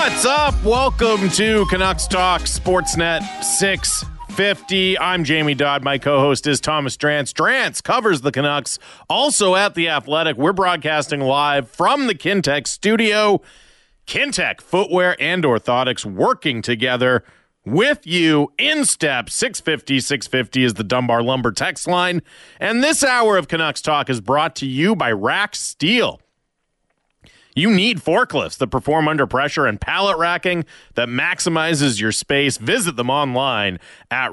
What's up? Welcome to Canucks Talk Sportsnet 650. I'm Jamie Dodd. My co-host is Thomas Drance. Drance covers the Canucks, also at The Athletic. We're broadcasting live from the Kintec studio. Kintec Footwear and Orthotics working together with you in step. 650 is the Dunbar Lumber text line. And this hour of Canucks Talk is brought to you by Rack Steel. You need forklifts that perform under pressure and pallet racking that maximizes your space. Visit them online at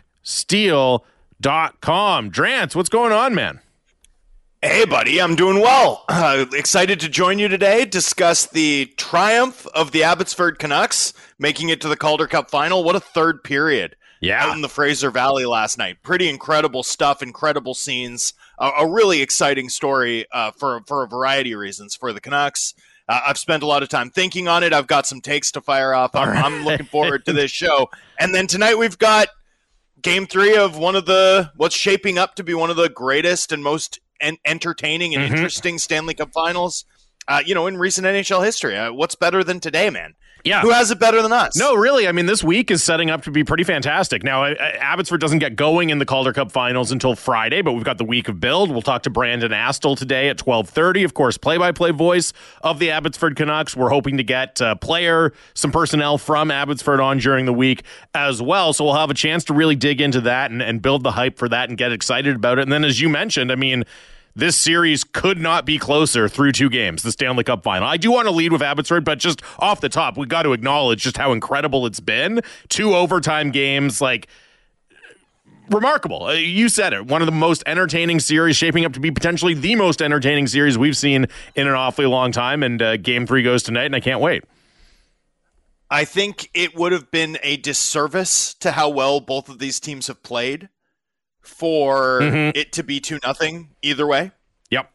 racksteel.com. Drance, what's going on, man? Hey, buddy, I'm doing well. Excited to join you today, discuss the triumph of the Abbotsford Canucks, making it to the Calder Cup final. What a third period out in the Fraser Valley last night. Pretty incredible stuff, incredible scenes. A really exciting story for a variety of reasons for the Canucks. I've spent a lot of time thinking on it. I've got some takes to fire off. I'm looking forward to this show. And then tonight we've got Game 3 of what's shaping up to be one of the greatest and most entertaining and interesting Stanley Cup finals, in recent NHL history. What's better than today, man? Yeah. Who has it better than us? No, really. I mean, this week is setting up to be pretty fantastic. Now, Abbotsford doesn't get going in the Calder Cup finals until Friday, but we've got the week of build. We'll talk to Brandon Astle today at 12:30. Of course, play-by-play voice of the Abbotsford Canucks. We're hoping to get some personnel from Abbotsford on during the week as well. So we'll have a chance to really dig into that and build the hype for that and get excited about it. And then, as you mentioned, I mean, this series could not be closer through two games, the Stanley Cup final. I do want to lead with Abbotsford, but just off the top, we got to acknowledge just how incredible it's been. 2 overtime games, remarkable. You said it. One of the most entertaining series, shaping up to be potentially the most entertaining series we've seen in an awfully long time, and Game 3 goes tonight, and I can't wait. I think it would have been a disservice to how well both of these teams have played for it to be 2-0 either way. Yep.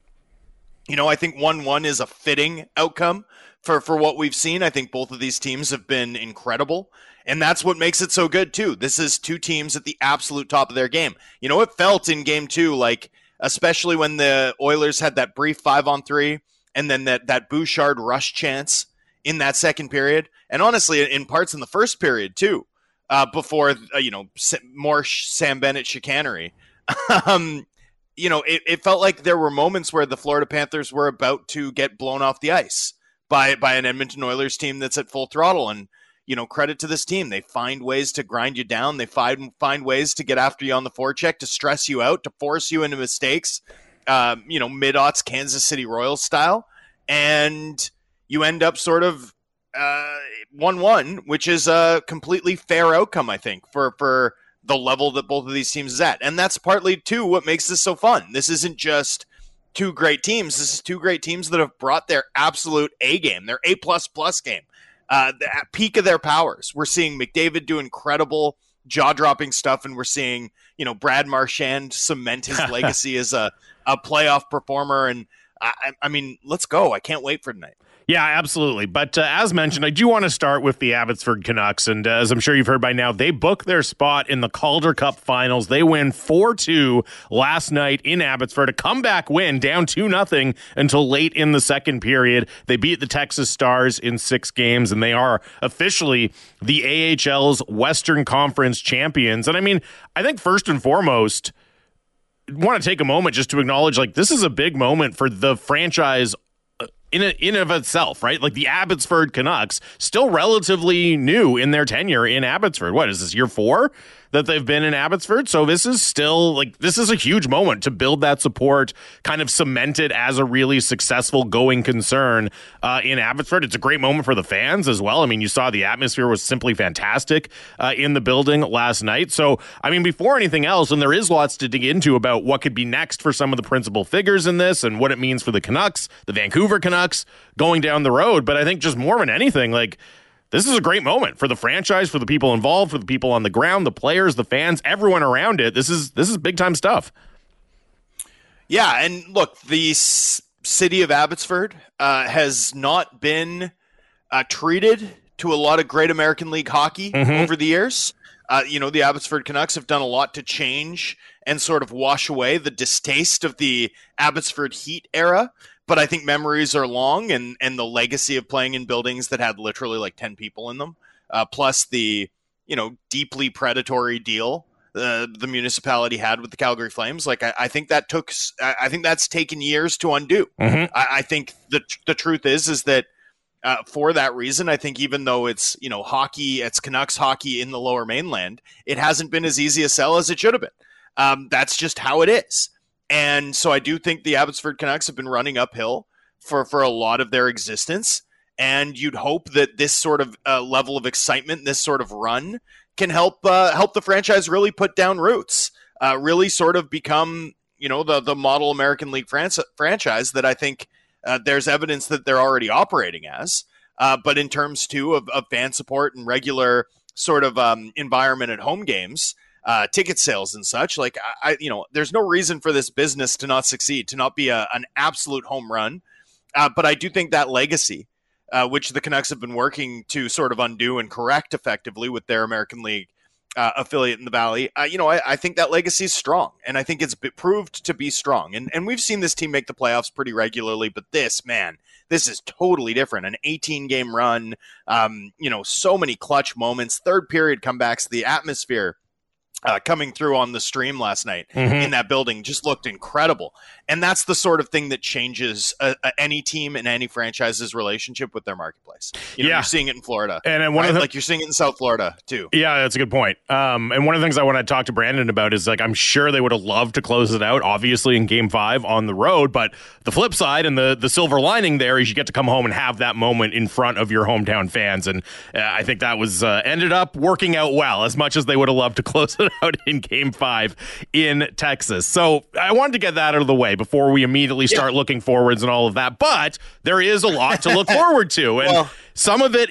I think 1-1 is a fitting outcome for what we've seen. I think both of these teams have been incredible, and that's what makes it so good too. This is two teams at the absolute top of their game. It felt in Game 2 especially when the Oilers had that brief 5-on-3 and then that Bouchard rush chance in that second period, and honestly in parts in the first period too. Before, more Sam Bennett chicanery. It felt like there were moments where the Florida Panthers were about to get blown off the ice by an Edmonton Oilers team that's at full throttle. And, credit to this team. They find ways to grind you down. They find ways to get after you on the forecheck, to stress you out, to force you into mistakes, mid-aughts Kansas City Royals style. And you end up sort of 1-1, which is a completely fair outcome, I think, for the level that both of these teams is at. And that's partly, too, what makes this so fun. This isn't just two great teams. This is two great teams that have brought their absolute A game, their A++ game, the peak of their powers. We're seeing McDavid do incredible jaw-dropping stuff, and we're seeing, Brad Marchand cement his legacy as a playoff performer. And, I mean, let's go. I can't wait for tonight. Yeah, absolutely. But as mentioned, I do want to start with the Abbotsford Canucks. And as I'm sure you've heard by now, they book their spot in the Calder Cup finals. They win 4-2 last night in Abbotsford. A comeback win, down 2-0 until late in the second period. They beat the Texas Stars in 6 games, and they are officially the AHL's Western Conference champions. And I mean, I think first and foremost, I want to take a moment just to acknowledge, this is a big moment for the franchise in of itself, right? The Abbotsford Canucks, still relatively new in their tenure in Abbotsford. What is this, year 4 that they've been in Abbotsford? So this is still, this is a huge moment to build that support, kind of cement it as a really successful going concern in Abbotsford. It's a great moment for the fans as well. I mean, you saw the atmosphere was simply fantastic in the building last night. So, I mean, before anything else, and there is lots to dig into about what could be next for some of the principal figures in this and what it means for the Canucks, the Vancouver Canucks, going down the road. But I think just more than anything, this is a great moment for the franchise, for the people involved, for the people on the ground, the players, the fans, everyone around it. This is big time stuff. Yeah, and look, the city of Abbotsford has not been treated to a lot of great American League hockey over the years. The Abbotsford Canucks have done a lot to change and sort of wash away the distaste of the Abbotsford Heat era. but I think memories are long, and the legacy of playing in buildings that had literally like 10 people in them, plus the, deeply predatory deal the municipality had with the Calgary Flames. Like, I think that's taken years to undo. Mm-hmm. I think the truth is that for that reason, I think even though it's, hockey, it's Canucks hockey in the Lower Mainland, it hasn't been as easy a sell as it should have been. That's just how it is. And so I do think the Abbotsford Canucks have been running uphill for a lot of their existence. And you'd hope that this sort of level of excitement, this sort of run, can help the franchise really put down roots, really sort of become, the model American League franchise that I think there's evidence that they're already operating as. But in terms, too, of fan support and regular sort of environment at home games, ticket sales and such, like, there's no reason for this business to not succeed, to not be an absolute home run. But I do think that legacy, which the Canucks have been working to sort of undo and correct effectively with their American League affiliate in the Valley, I think that legacy is strong, and I think it's proved to be strong. And we've seen this team make the playoffs pretty regularly, but this is totally different. An 18-game run, so many clutch moments, third period comebacks, the atmosphere coming through on the stream last night in that building just looked incredible. And that's the sort of thing that changes any team and any franchise's relationship with their marketplace. You're seeing it in Florida. And one of like you're seeing it in South Florida too. Yeah, that's a good point. And one of the things I want to talk to Brandon about is, like, I'm sure they would have loved to close it out, obviously, in Game 5 on the road. But the flip side and the silver lining there is you get to come home and have that moment in front of your hometown fans. And I think that was ended up working out well, as much as they would have loved to close it out in Game 5 in Texas. So I wanted to get that out of the way before we immediately start looking forwards and all of that. But there is a lot to look forward to. And some of it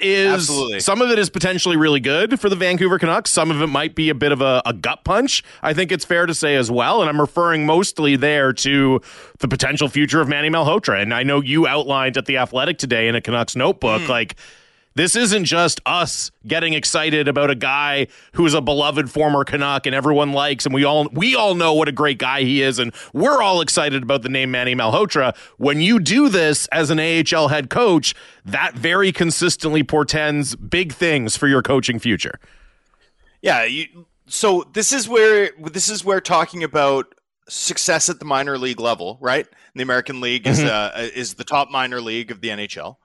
is potentially really good for the Vancouver Canucks. Some of it might be a bit of a gut punch, I think it's fair to say as well. And I'm referring mostly there to the potential future of Manny Malhotra. And I know you outlined at The Athletic today in a Canucks notebook, like, this isn't just us getting excited about a guy who's a beloved former Canuck and everyone likes, and we all know what a great guy he is, and we're all excited about the name Manny Malhotra. When you do this as an AHL head coach, that very consistently portends big things for your coaching future. Yeah, so this is where talking about success at the minor league level, right? The American League is the top minor league of the NHL.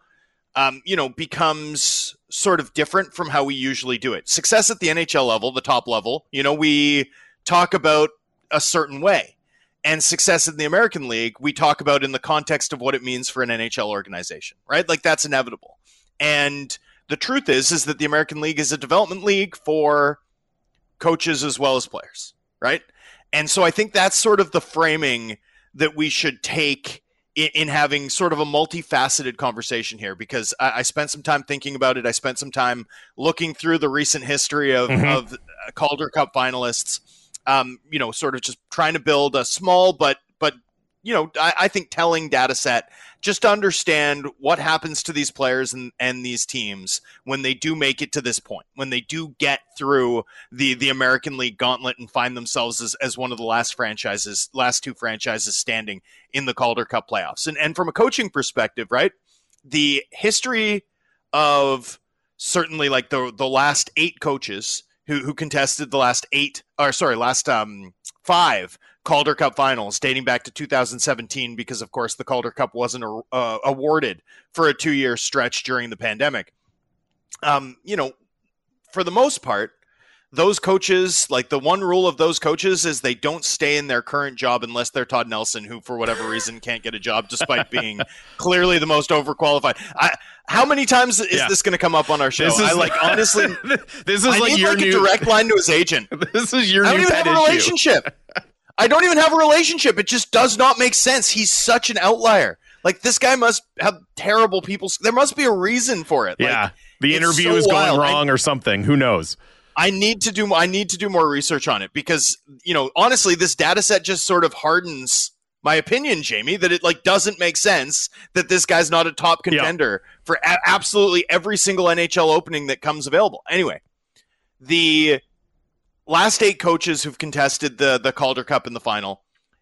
Becomes sort of different from how we usually do it. Success at the NHL level, the top level, we talk about a certain way. And success in the American League, we talk about in the context of what it means for an NHL organization, right? Like, that's inevitable. And the truth is that the American League is a development league for coaches as well as players, right? And so I think that's sort of the framing that we should take in having sort of a multifaceted conversation here, because I spent some time thinking about it. I spent some time looking through the recent history of Calder Cup finalists, sort of just trying to build a small but I think telling data set just to understand what happens to these players and these teams when they do make it to this point, when they do get through the American League gauntlet and find themselves as one of the last two franchises standing in the Calder Cup playoffs. And from a coaching perspective, right, the history of certainly like the last 8 coaches who contested the last 5 Calder Cup finals dating back to 2017, because of course the Calder Cup wasn't awarded for a 2-year stretch during the pandemic. For the most part, those coaches, like, the one rule of those coaches is they don't stay in their current job unless they're Todd Nelson, who for whatever reason can't get a job despite being clearly the most overqualified. How many times is this going to come up on our show? Honestly, this is like your new direct line to his agent. This is your new pet issue. I don't even have a relationship. I don't even have a relationship. It just does not make sense. He's such an outlier. Like, this guy must have terrible people. There must be a reason for it. Yeah, like, the interview is going wrong or something. Who knows? I need to do more research on it, because, honestly, this data set just sort of hardens my opinion, Jamie, that it doesn't make sense that this guy's not a top contender for absolutely every single NHL opening that comes available. Anyway, the last 8 coaches who've contested the Calder Cup in the final,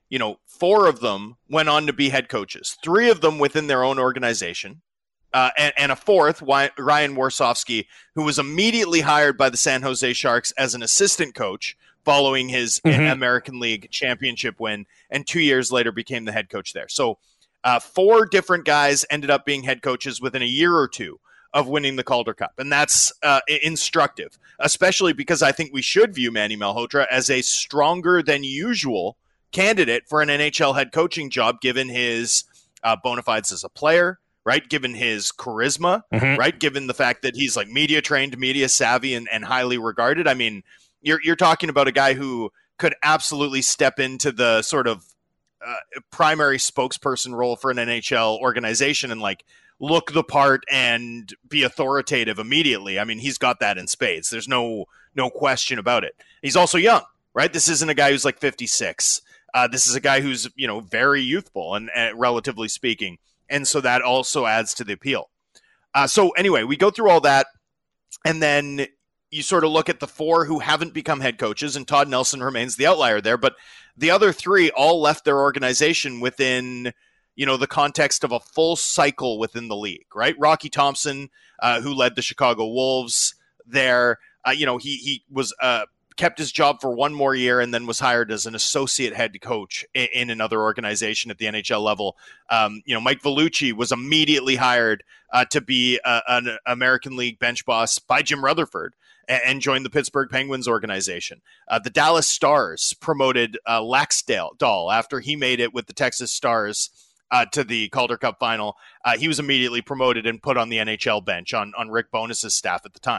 4 of them went on to be head coaches, 3 of them within their own organization, and a fourth, Ryan Warsofsky, who was immediately hired by the San Jose Sharks as an assistant coach following his American League championship win, and 2 years later became the head coach there. So 4 different guys ended up being head coaches within a year or two of winning the Calder Cup. And that's instructive, especially because I think we should view Manny Malhotra as a stronger than usual candidate for an NHL head coaching job, given his bona fides as a player, right? Given his charisma, right? Given the fact that he's like media trained, media savvy, and highly regarded. I mean, you're talking about a guy who could absolutely step into the sort of primary spokesperson role for an NHL organization and like look the part and be authoritative immediately. I mean, he's got that in spades. There's no question about it. He's also young, right? This isn't a guy who's like 56. This is a guy who's, very youthful and relatively speaking. And so that also adds to the appeal. So anyway, we go through all that, and then you sort of look at the 4 who haven't become head coaches, and Todd Nelson remains the outlier there. But the other 3 all left their organization within the context of a full cycle within the league, right? Rocky Thompson, who led the Chicago Wolves there, he was kept his job for 1 more year and then was hired as an associate head coach in another organization at the NHL level. Mike Vellucci was immediately hired to be an American League bench boss by Jim Rutherford and joined the Pittsburgh Penguins organization. The Dallas Stars promoted Laxdal after he made it with the Texas Stars to the Calder Cup final. He was immediately promoted and put on the NHL bench on Rick Bowness's staff at the time.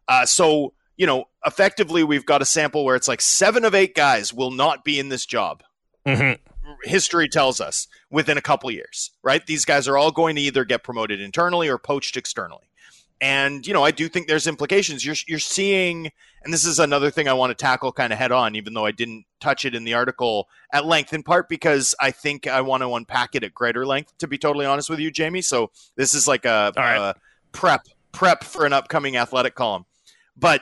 So effectively we've got a sample where it's like 7 of 8 guys will not be in this job. History tells us within a couple years, right? These guys are all going to either get promoted internally or poached externally. And, I do think there's implications. You're seeing, and this is another thing I want to tackle kind of head on, even though I didn't touch it in the article at length, in part because I think I want to unpack it at greater length, to be totally honest with you, Jamie. So this is like a prep for an upcoming Athletic column. But,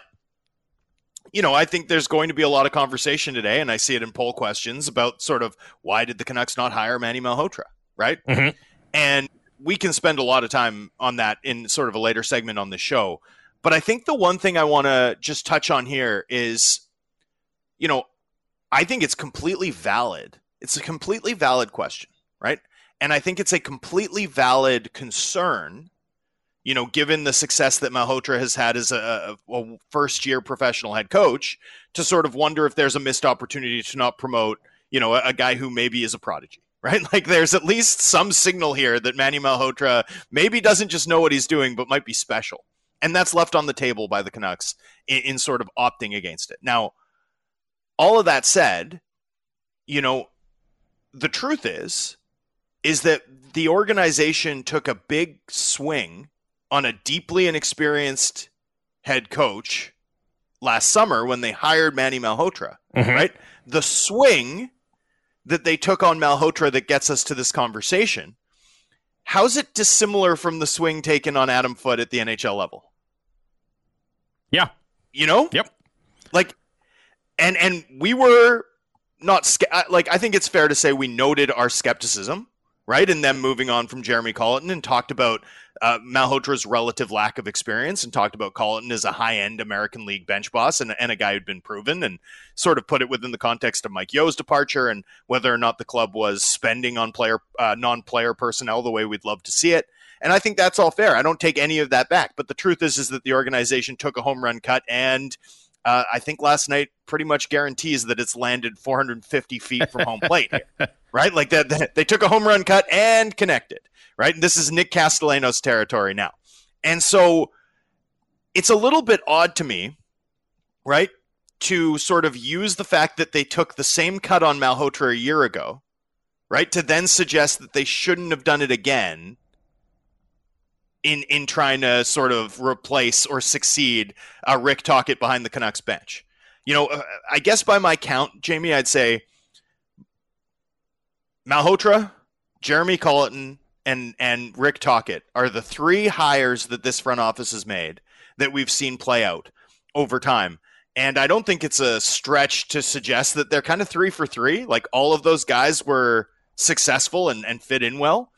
I think there's going to be a lot of conversation today, and I see it in poll questions about sort of why did the Canucks not hire Manny Malhotra, right? And we can spend a lot of time on that in sort of a later segment on the show. But I think the one thing I want to just touch on here is, I think it's completely valid. It's a completely valid question, right? And I think it's a completely valid concern, given the success that Malhotra has had as a first-year professional head coach, to sort of wonder if there's a missed opportunity to not promote, a guy who maybe is a prodigy. Right? Like there's at least some signal here that Manny Malhotra maybe doesn't just know what he's doing, but might be special. And that's left on the table by the Canucks in sort of opting against it. Now, all of that said, the truth is that the organization took a big swing on a deeply inexperienced head coach last summer when they hired Manny Malhotra, right? The swing that they took on Malhotra that gets us to this conversation, how's it dissimilar from the swing taken on Adam Foote at the NHL level? Yeah. Yep. Like, and we were not, I think it's fair to say we noted our skepticism, right? And then moving on from Jeremy Colliton and talked about Malhotra's relative lack of experience and talked about Colliton as a high-end American League bench boss and a guy who'd been proven, and sort of put it within the context of Mike Yeo's departure and whether or not the club was spending on non-player personnel the way we'd love to see it. And I think that's all fair. I don't take any of that back. But the truth is that the organization took a home run cut, and I think last night pretty much guarantees that it's landed 450 feet from home plate here, right? Like that, they took a home run cut and connected, right? And this is Nick Castellanos territory now. And so it's a little bit odd to me, right, to sort of use the fact that they took the same cut on Malhotra a year ago, right, to then suggest that they shouldn't have done it again in trying to sort of replace or succeed Rick Tocchet behind the Canucks bench. I guess by my count, Jamie, I'd say Malhotra, Jeremy Colliton, and Rick Tocchet are the 3 hires that this front office has made that we've seen play out over time. And I don't think it's a stretch to suggest that they're kind of 3 for 3. Like all of those guys were successful and fit in well.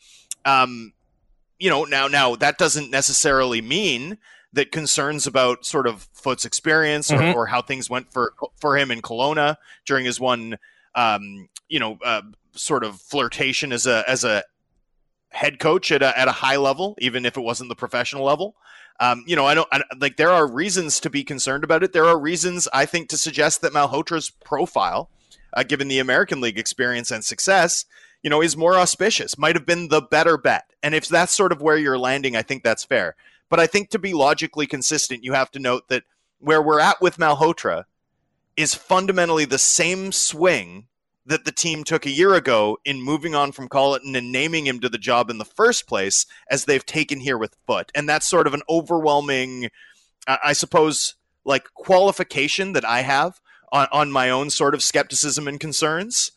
Now that doesn't necessarily mean that concerns about sort of Foote's experience or how things went for him in Kelowna during his one, sort of flirtation as a head coach at a high level, even if it wasn't the professional level. There are reasons to be concerned about it. There are reasons, I think, to suggest that Malhotra's profile, given the American League experience and success, is more auspicious, might have been the better bet. And if that's sort of where you're landing, I think that's fair. But I think to be logically consistent, you have to note that where we're at with Malhotra is fundamentally the same swing that the team took a year ago in moving on from Colleton and naming him to the job in the first place as they've taken here with Foote. And that's sort of an overwhelming, I suppose, like qualification that I have on my own sort of skepticism and concerns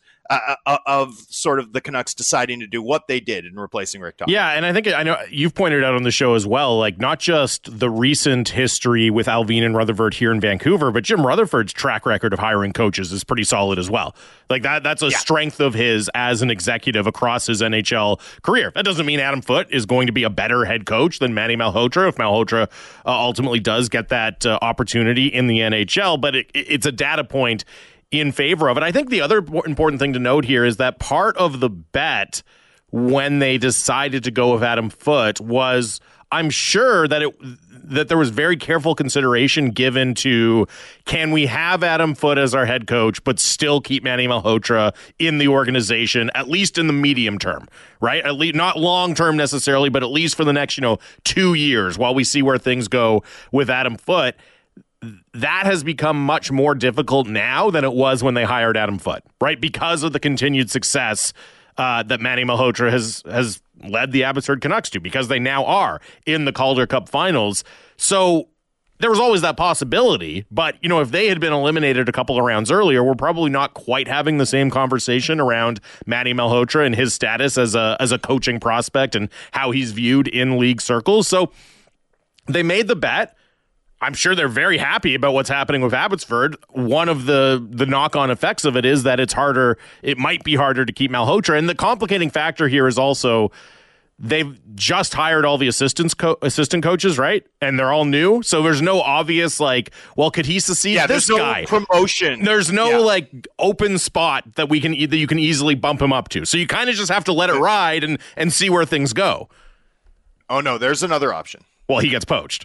of sort of the Canucks deciding to do what they did in replacing Rick Tocchet. Yeah, and I know you've pointed out on the show as well, like not just the recent history with Alvin and Rutherford here in Vancouver, but Jim Rutherford's track record of hiring coaches is pretty solid as well. Like that's a strength of his as an executive across his NHL career. That doesn't mean Adam Foote is going to be a better head coach than Manny Malhotra if Malhotra ultimately does get that opportunity in the NHL, but it's a data point in favor of it. I think the other important thing to note here is that part of the bet when they decided to go with Adam Foote was, I'm sure that there was very careful consideration given to, can we have Adam Foote as our head coach but still keep Manny Malhotra in the organization, at least in the medium term, right? At least not long term necessarily, but at least for the next 2 years while we see where things go with Adam Foote. That has become much more difficult now than it was when they hired Adam Foote, right? Because of the continued success that Manny Malhotra has led the Abbotsford Canucks to, because they now are in the Calder Cup finals. So there was always that possibility, but if they had been eliminated a couple of rounds earlier, we're probably not quite having the same conversation around Manny Malhotra and his status as a coaching prospect and how he's viewed in league circles. So they made the bet. I'm sure they're very happy about what's happening with Abbotsford. One of the knock-on effects of it is that it might be harder to keep Malhotra. And the complicating factor here is also they've just hired all the assistant coaches, right? And they're all new. So there's no obvious could he succeed this guy? There's no promotion. There's no open spot that you can easily bump him up to. So you kind of just have to let it ride and see where things go. Oh no, there's another option. Well, he gets poached.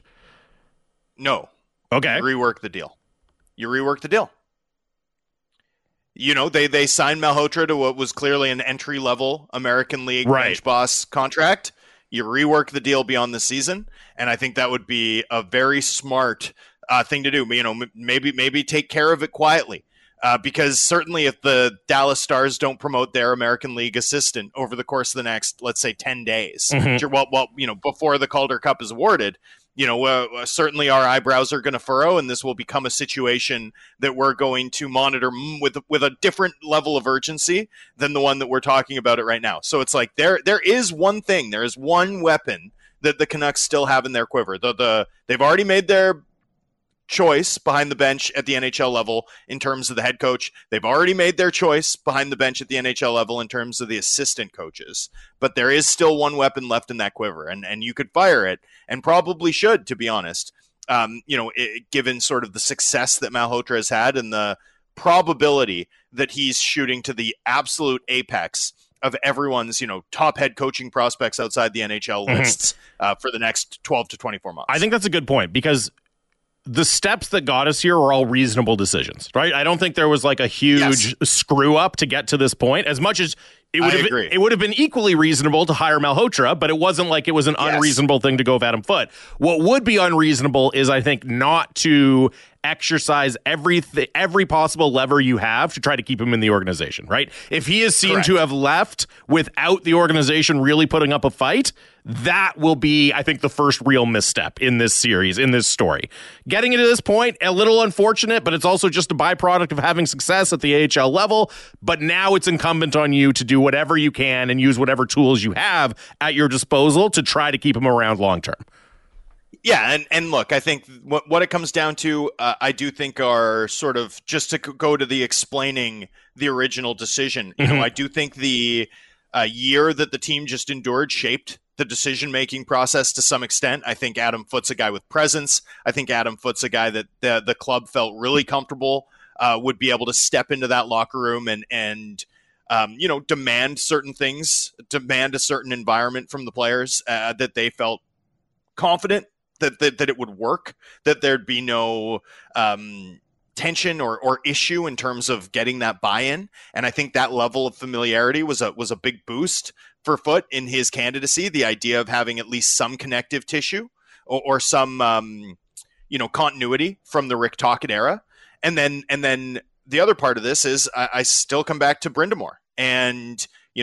No. Okay. You rework the deal. They signed Malhotra to what was clearly an entry-level American League bench boss contract. You rework the deal beyond the season, and I think that would be a very smart thing to do. Maybe take care of it quietly. Because certainly if the Dallas Stars don't promote their American League assistant over the course of the next, let's say, 10 days, before the Calder Cup is awarded, certainly our eyebrows are going to furrow, and this will become a situation that we're going to monitor with a different level of urgency than the one that we're talking about it right now. So it's like there is one thing, there is one weapon that the Canucks still have in their quiver. They've already made their choice behind the bench at the NHL level in terms of the head coach. They've already made their choice behind the bench at the NHL level in terms of the assistant coaches. But there is still one weapon left in that quiver, and you could fire it, and probably should, to be honest. Given sort of the success that Malhotra has had and the probability that he's shooting to the absolute apex of everyone's, top head coaching prospects outside the NHL lists for the next 12 to 24 months. I think that's a good point, because the steps that got us here were all reasonable decisions, right? I don't think there was a huge screw up to get to this point, as much as it would have been equally reasonable to hire Malhotra, but it wasn't like it was an unreasonable thing to go with Adam Foote. What would be unreasonable is, I think, not to exercise every possible lever you have to try to keep him in the organization, right? If he is seen to have left without the organization really putting up a fight, that will be, I think, the first real misstep in this series, in this story. Getting it to this point, a little unfortunate, but it's also just a byproduct of having success at the AHL level. But now it's incumbent on you to do whatever you can and use whatever tools you have at your disposal to try to keep him around long term. Yeah, and look, I think what it comes down to, I do think are sort of, just to go to the explaining the original decision. You know, I do think the year that the team just endured shaped the decision-making process to some extent. I think Adam Foote's a guy with presence. I think Adam Foote's a guy that the club felt really comfortable would be able to step into that locker room and demand certain things, demand a certain environment from the players that they felt confident that it would work, that there'd be no tension or issue in terms of getting that buy-in. And I think that level of familiarity was a big boost for Foote in his candidacy. The idea of having at least some connective tissue or some continuity from the Rick Tocchet era. And then the other part of this is I still come back to Brind'Amour. And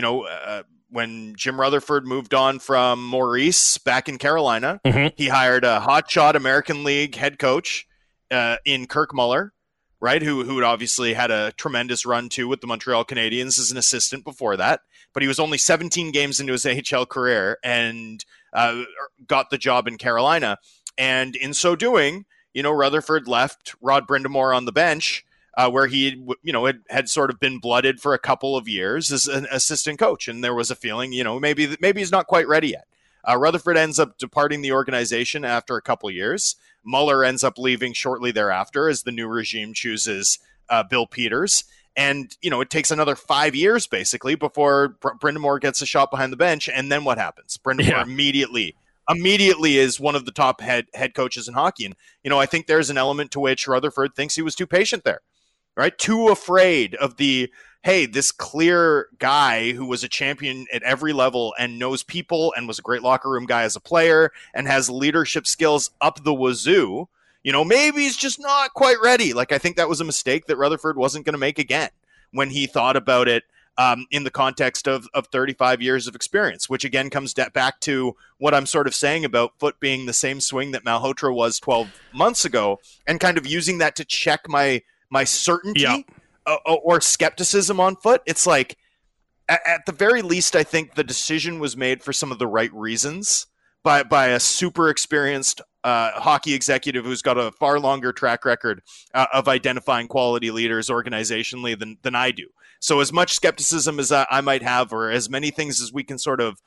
when Jim Rutherford moved on from Maurice back in Carolina, he hired a hotshot American League head coach in Kirk Muller, right? Who had obviously had a tremendous run too with the Montreal Canadiens as an assistant before that. But he was only 17 games into his AHL career and got the job in Carolina. And in so doing, Rutherford left Rod Brind'Amour on the bench, where he, had sort of been blooded for a couple of years as an assistant coach. And there was a feeling, maybe he's not quite ready yet. Rutherford ends up departing the organization after a couple of years. Muller ends up leaving shortly thereafter as the new regime chooses Bill Peters. And, it takes another 5 years basically before Brind'Amour gets a shot behind the bench. And then what happens? Brind'Amour immediately is one of the top head coaches in hockey. And, I think there's an element to which Rutherford thinks he was too patient there. Right? Too afraid of this clear guy who was a champion at every level and knows people and was a great locker room guy as a player and has leadership skills up the wazoo. Maybe he's just not quite ready. Like, I think that was a mistake that Rutherford wasn't going to make again when he thought about it in the context of 35 years of experience, which again comes back to what I'm sort of saying about Foote being the same swing that Malhotra was 12 months ago and kind of using that to check my certainty or skepticism on Foote. It's like, at the very least, I think the decision was made for some of the right reasons by a super experienced hockey executive who's got a far longer track record of identifying quality leaders organizationally than I do. So as much skepticism as I might have, or as many things as we can sort of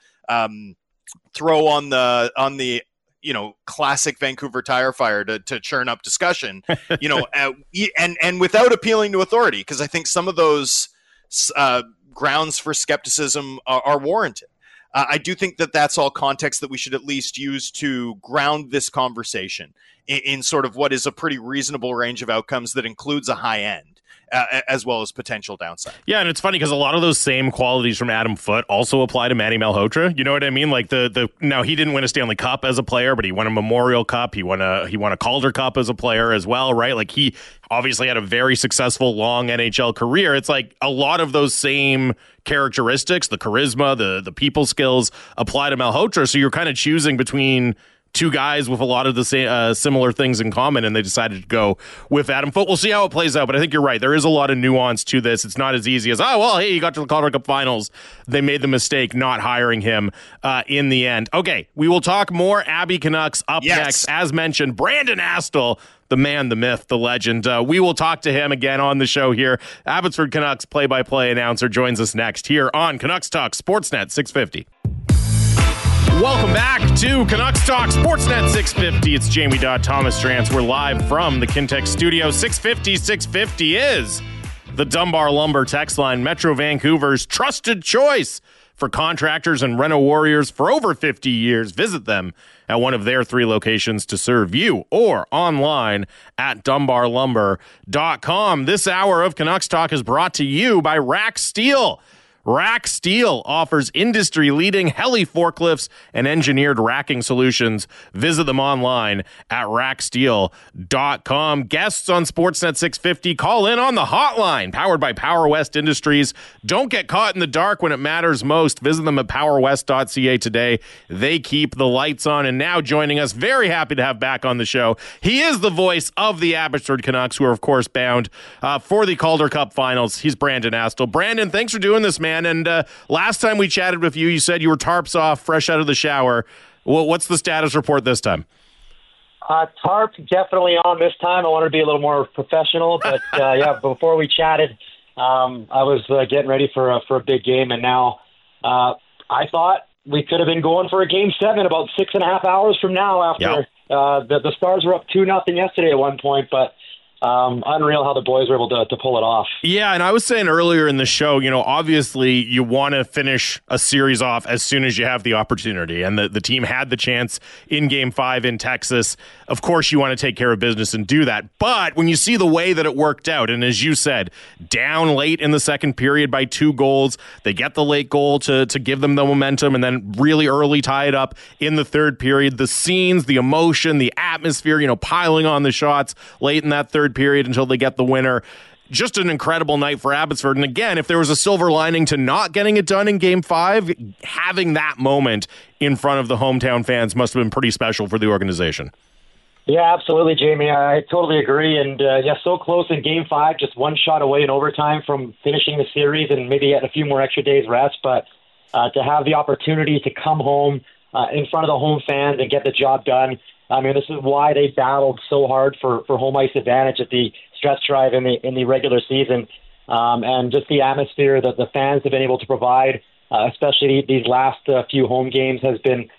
throw on the classic Vancouver tire fire to churn up discussion, and without appealing to authority, because I think some of those grounds for skepticism are warranted. I do think that that's all context that we should at least use to ground this conversation in sort of what is a pretty reasonable range of outcomes that includes a high end. As well as potential downside. Yeah, and it's funny because a lot of those same qualities from Adam Foote also apply to Manny Malhotra. You know what I mean? Like now he didn't win a Stanley Cup as a player, but he won a Memorial Cup. He won a Calder Cup as a player as well, right? Like he obviously had a very successful long NHL career. It's like a lot of those same characteristics, the charisma, the people skills apply to Malhotra. So you're kind of choosing between two guys with a lot of the same similar things in common, and they decided to go with Adam Foote. We'll see how it plays out, but I think you're right. There is a lot of nuance to this. It's not as easy as, hey, he got to the Calder Cup Finals. They made the mistake not hiring him in the end. Okay, we will talk more Abbey Canucks up next. As mentioned, Brandon Astle, the man, the myth, the legend. We will talk to him again on the show here. Abbotsford Canucks play-by-play announcer joins us next here on Canucks Talk Sportsnet 650. Welcome back to Canucks Talk Sportsnet 650. It's Jamie Dodd, Thomas Drance. We're live from the Kintex studio. 650 is the Dunbar Lumber text line, Metro Vancouver's trusted choice for contractors and reno warriors for over 50 years. Visit them at one of their 3 locations to serve you or online at dunbarlumber.com. This hour of Canucks Talk is brought to you by Rack Steel. Rack Steel offers industry-leading heli forklifts and engineered racking solutions. Visit them online at racksteel.com. Guests on Sportsnet 650 call in on the hotline, powered by Power West Industries. Don't get caught in the dark when it matters most. Visit them at powerwest.ca today. They keep the lights on. And now joining us, very happy to have back on the show, he is the voice of the Abbotsford Canucks, who are, of course, bound for the Calder Cup Finals. He's Brandon Astle. Brandon, thanks for doing this, man. And last time we chatted with you, you said you were tarps off, fresh out of the shower. Well, what's the status report this time? Tarp definitely on this time. I wanted to be a little more professional, but before we chatted, I was getting ready for a big game, and now I thought we could have been going for a Game 7 about 6.5 hours from now after the Stars were up 2-0 yesterday at one point, but unreal how the boys were able to pull it off. Yeah, and I was saying earlier in the show, obviously you want to finish a series off as soon as you have the opportunity, and the team had the chance in Game 5 in Texas. Of course, you want to take care of business and do that, but when you see the way that it worked out, and as you said, down late in the second period by 2 goals, they get the late goal to give them the momentum, and then really early tie it up in the third period. The scenes, the emotion, the atmosphere, piling on the shots late in that third period until they get the winner. Just an incredible night for Abbotsford. And again, if there was a silver lining to not getting it done in Game 5, having that moment in front of the hometown fans must have been pretty special for the organization. Yeah, absolutely, Jamie. I totally agree. And so close in Game 5, just one shot away in overtime from finishing the series and maybe a few more extra days rest. But to have the opportunity to come home in front of the home fans and get the job done, I mean, this is why they battled so hard for home ice advantage at the stretch drive in the regular season, and just the atmosphere that the fans have been able to provide, especially these last few home games, has been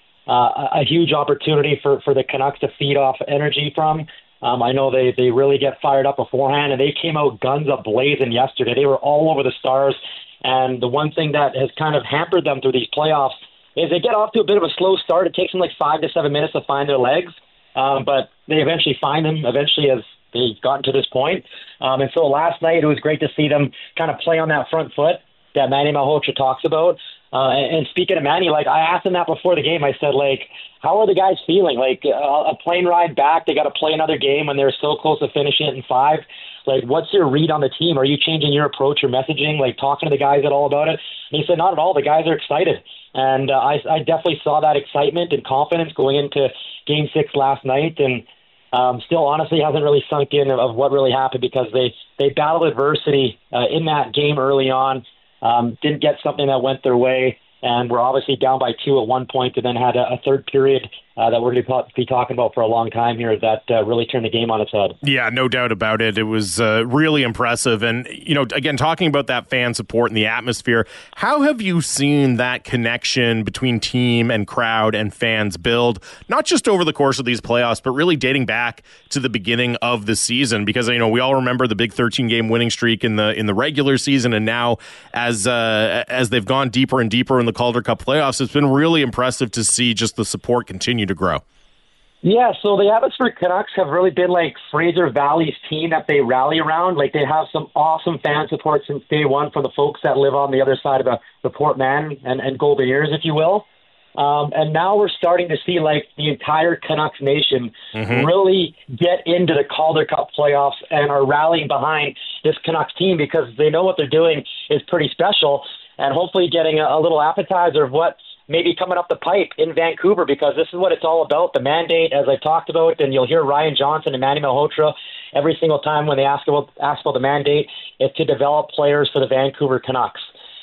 a huge opportunity for the Canucks to feed off energy from. I know they really get fired up beforehand, and they came out guns a-blazing yesterday. They were all over the Stars, and the one thing that has kind of hampered them through these playoffs is they get off to a bit of a slow start. It takes them like 5 to 7 minutes to find their legs, but they eventually find them, as they've gotten to this point. And so last night it was great to see them kind of play on that front foot that Manny Malhotra talks about. And speaking of Manny, I asked him that before the game. I said, how are the guys feeling? A plane ride back, they got to play another game when they're so close to finishing it in 5. What's your read on the team? Are you changing your approach or messaging, talking to the guys at all about it? And he said, not at all. The guys are excited. And I definitely saw that excitement and confidence going into Game 6 last night. And still, honestly, hasn't really sunk in of what really happened, because they battled adversity in that game early on, didn't get something that went their way, and were obviously down by 2 at one point, and then had a third period that we're going to be talking about for a long time here that really turned the game on its head. Yeah, no doubt about it. It was really impressive. And, again, talking about that fan support and the atmosphere, how have you seen that connection between team and crowd and fans build, not just over the course of these playoffs, but really dating back to the beginning of the season? Because, we all remember the big 13-game winning streak in the regular season, and now as they've gone deeper and deeper in the Calder Cup playoffs, it's been really impressive to see just the support continue to grow. Yeah, so the Abbotsford Canucks have really been like Fraser Valley's team that they rally around. They have some awesome fan support since day one for the folks that live on the other side of the Port Mann and Golden Ears, if you will. And now we're starting to see the entire Canucks nation really get into the Calder Cup playoffs and are rallying behind this Canucks team, because they know what they're doing is pretty special, and hopefully getting a little appetizer of what maybe coming up the pipe in Vancouver, because this is what it's all about. The mandate, as I talked about, and you'll hear Ryan Johnson and Manny Malhotra every single time when they ask about the mandate, is to develop players for the Vancouver Canucks.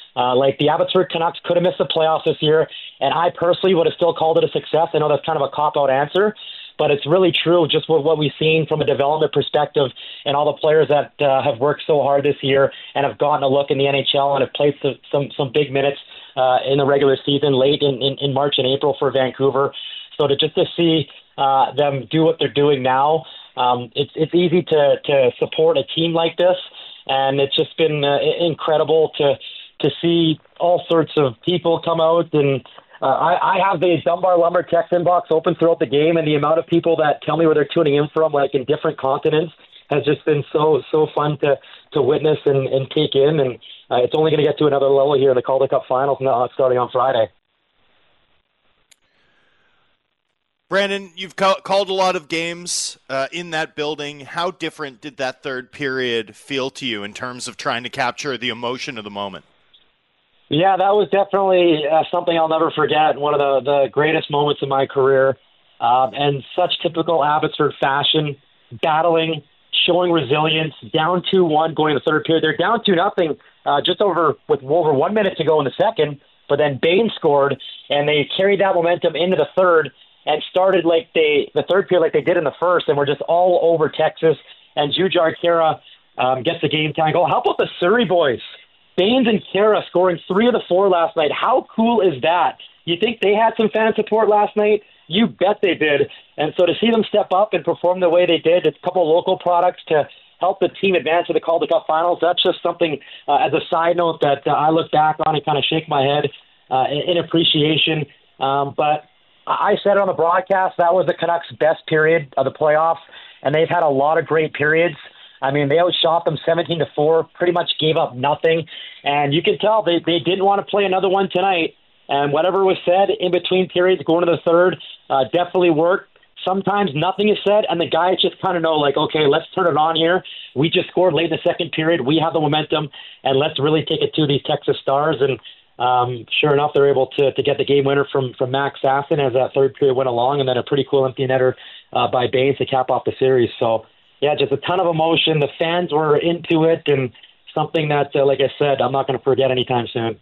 The Abbotsford Canucks could have missed the playoffs this year, and I personally would have still called it a success. I know that's kind of a cop-out answer, but it's really true just what we've seen from a development perspective, and all the players that have worked so hard this year and have gotten a look in the NHL and have played some big minutes in the regular season late in March and April for Vancouver. So to see them do what they're doing now, it's easy to support a team like this, and it's just been incredible to see all sorts of people come out. And I have the Dunbar Lumber text inbox open throughout the game, and the amount of people that tell me where they're tuning in from, in different continents, has just been so fun to witness and take in. And it's only going to get to another level here in the Calder Cup Finals now, starting on Friday. Brandon, you've called a lot of games in that building. How different did that third period feel to you in terms of trying to capture the emotion of the moment? Yeah, that was definitely something I'll never forget. One of the greatest moments of my career, and such typical Abbotsford fashion, battling, showing resilience, down 2-1 going to the third period. They're down 2-0 with over 1 minute to go in the second, but then Bain scored, and they carried that momentum into the third. and started like the third period like they did in the first, and were just all over Texas. And Jujhar Khaira gets the game time goal. How about the Surrey boys? Baines and Khaira scoring 3 of the 4 last night. How cool is that? You think they had some fan support last night? You bet they did. And so to see them step up and perform the way they did, a couple of local products to help the team advance to the Calder Cup Finals, that's just something, as a side note, that I look back on and kind of shake my head in appreciation. But I said it on the broadcast, that was the Canucks' best period of the playoffs, and they've had a lot of great periods. I mean, they outshot them 17-4, pretty much gave up nothing. And you can tell they didn't want to play another one tonight. And whatever was said in between periods going to the third definitely worked. Sometimes nothing is said, and the guys just kind of know, like, okay, let's turn it on here. We just scored late in the second period. We have the momentum, and let's really take it to these Texas Stars. And sure enough, they're able to get the game winner from Max Sasson as that third period went along, and then a pretty cool empty netter by Baines to cap off the series. So, yeah, just a ton of emotion. The fans were into it, and something that, like I said, I'm not going to forget anytime soon.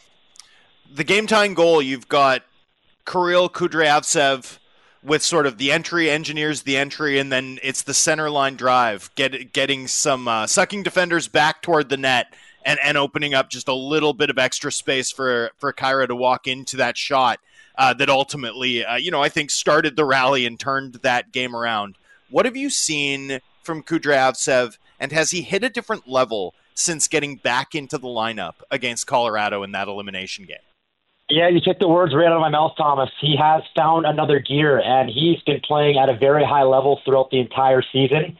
The game-tying goal, you've got Kirill Kudryavtsev with sort of the entry, engineers the entry, and then it's the center line drive, getting some sucking defenders back toward the net and opening up just a little bit of extra space for Khaira to walk into that shot that ultimately, I think started the rally and turned that game around. What have you seen from Kudryavtsev, and has he hit a different level since getting back into the lineup against Colorado in that elimination game? Yeah, you took the words right out of my mouth, Thomas. He has found another gear, and he's been playing at a very high level throughout the entire season.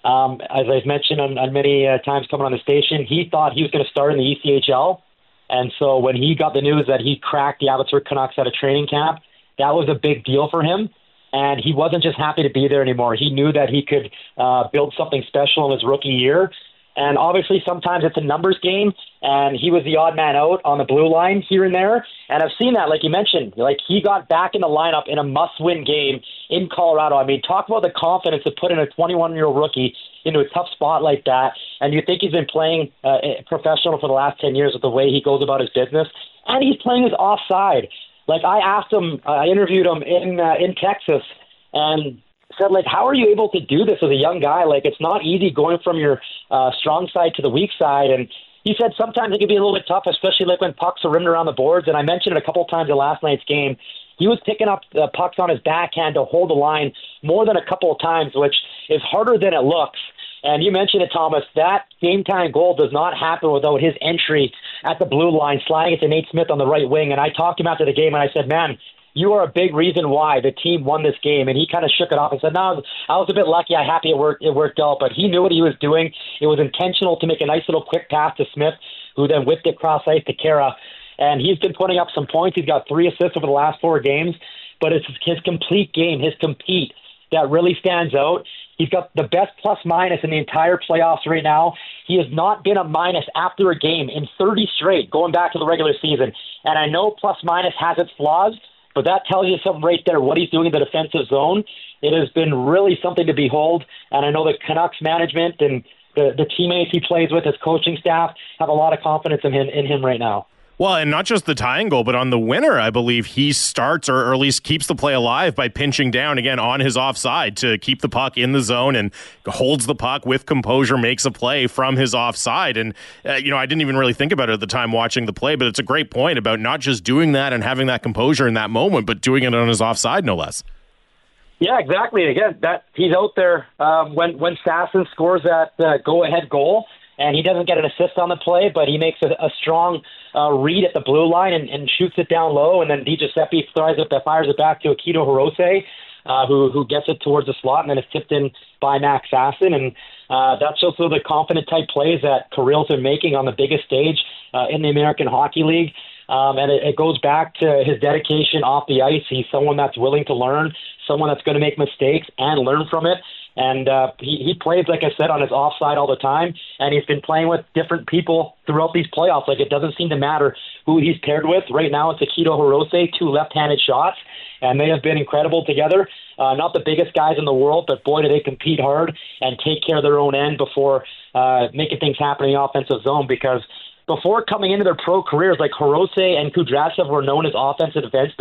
As I've mentioned on many times coming on the station, he thought he was going to start in the ECHL. And so when he got the news that he cracked the Abbotsford Canucks at a training camp, that was a big deal for him. And he wasn't just happy to be there anymore. He knew that he could build something special in his rookie year. And obviously sometimes it's a numbers game, and he was the odd man out on the blue line here and there. And I've seen that, like you mentioned, like he got back in the lineup in a must-win game in Colorado. I mean, talk about the confidence to put in a 21-year-old rookie into a tough spot like that. And you think he's been playing professional for the last 10 years with the way he goes about his business. And he's playing his offside. Like I asked him, I interviewed him in Texas, and said, like, how are you able to do this as a young guy? Like, it's not easy going from your strong side to the weak side. And he said sometimes it can be a little bit tough, especially like when pucks are rimmed around the boards. And I mentioned it a couple of times in last night's game. He was picking up pucks on his backhand to hold the line more than a couple of times, which is harder than it looks. And you mentioned it, Thomas, that game-time goal does not happen without his entry at the blue line, sliding it to Nate Smith on the right wing. And I talked to him after the game, and I said, man, you are a big reason why the team won this game. And he kind of shook it off and said, no, I was a bit lucky. I'm happy it worked out. But he knew what he was doing. It was intentional to make a nice little quick pass to Smith, who then whipped it cross ice to Khaira. And he's been putting up some points. He's got 3 assists over the last 4 games. But it's his complete game, his compete, that really stands out. He's got the best plus-minus in the entire playoffs right now. He has not been a minus after a game in 30 straight, going back to the regular season. And I know plus-minus has its flaws, but that tells you something right there, what he's doing in the defensive zone. It has been really something to behold, and I know the Canucks management and the teammates he plays with, his coaching staff, have a lot of confidence in him right now. Well, and not just the tying goal, but on the winner, I believe he starts or at least keeps the play alive by pinching down again on his offside to keep the puck in the zone and holds the puck with composure, makes a play from his offside. And, I didn't even really think about it at the time watching the play, but it's a great point about not just doing that and having that composure in that moment, but doing it on his offside, no less. Yeah, exactly. Again, that he's out there when Sasson scores that go-ahead goal. And he doesn't get an assist on the play, but he makes a strong read at the blue line and shoots it down low. And then DiGiuseppe fires it back to Akito Hirose, who gets it towards the slot, and then it's tipped in by Max Sasson. And that's just the confident type plays that Kirill's been making on the biggest stage in the American Hockey League. And it goes back to his dedication off the ice. He's someone that's willing to learn, someone that's going to make mistakes and learn from it. And he plays, like I said, on his offside all the time, and he's been playing with different people throughout these playoffs. Like, it doesn't seem to matter who he's paired with. Right now it's Akito Hirose, 2 left-handed shots, and they have been incredible together. Not the biggest guys in the world, but boy, do they compete hard and take care of their own end before making things happen in the offensive zone, because before coming into their pro careers, like Hirose and Kudryavtsev were known as offensive defensemen.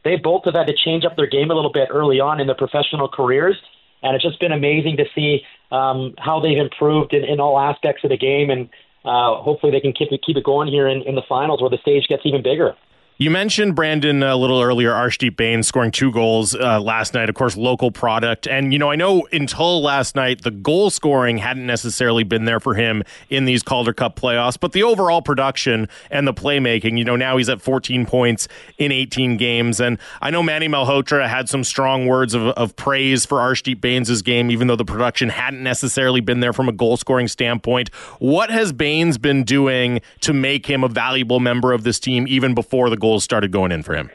they both have had to change up their game a little bit early on in their professional careers. And it's just been amazing to see how they've improved in all aspects of the game. And hopefully they can keep it going here in the finals where the stage gets even bigger. You mentioned, Brandon, a little earlier, Arshdeep Bains scoring 2 goals last night, of course, local product. And, I know until last night, the goal scoring hadn't necessarily been there for him in these Calder Cup playoffs, but the overall production and the playmaking, now he's at 14 points in 18 games. And I know Manny Malhotra had some strong words of praise for Arshdeep Bains' game, even though the production hadn't necessarily been there from a goal scoring standpoint. What has Bains been doing to make him a valuable member of this team even before the goals started going in for him?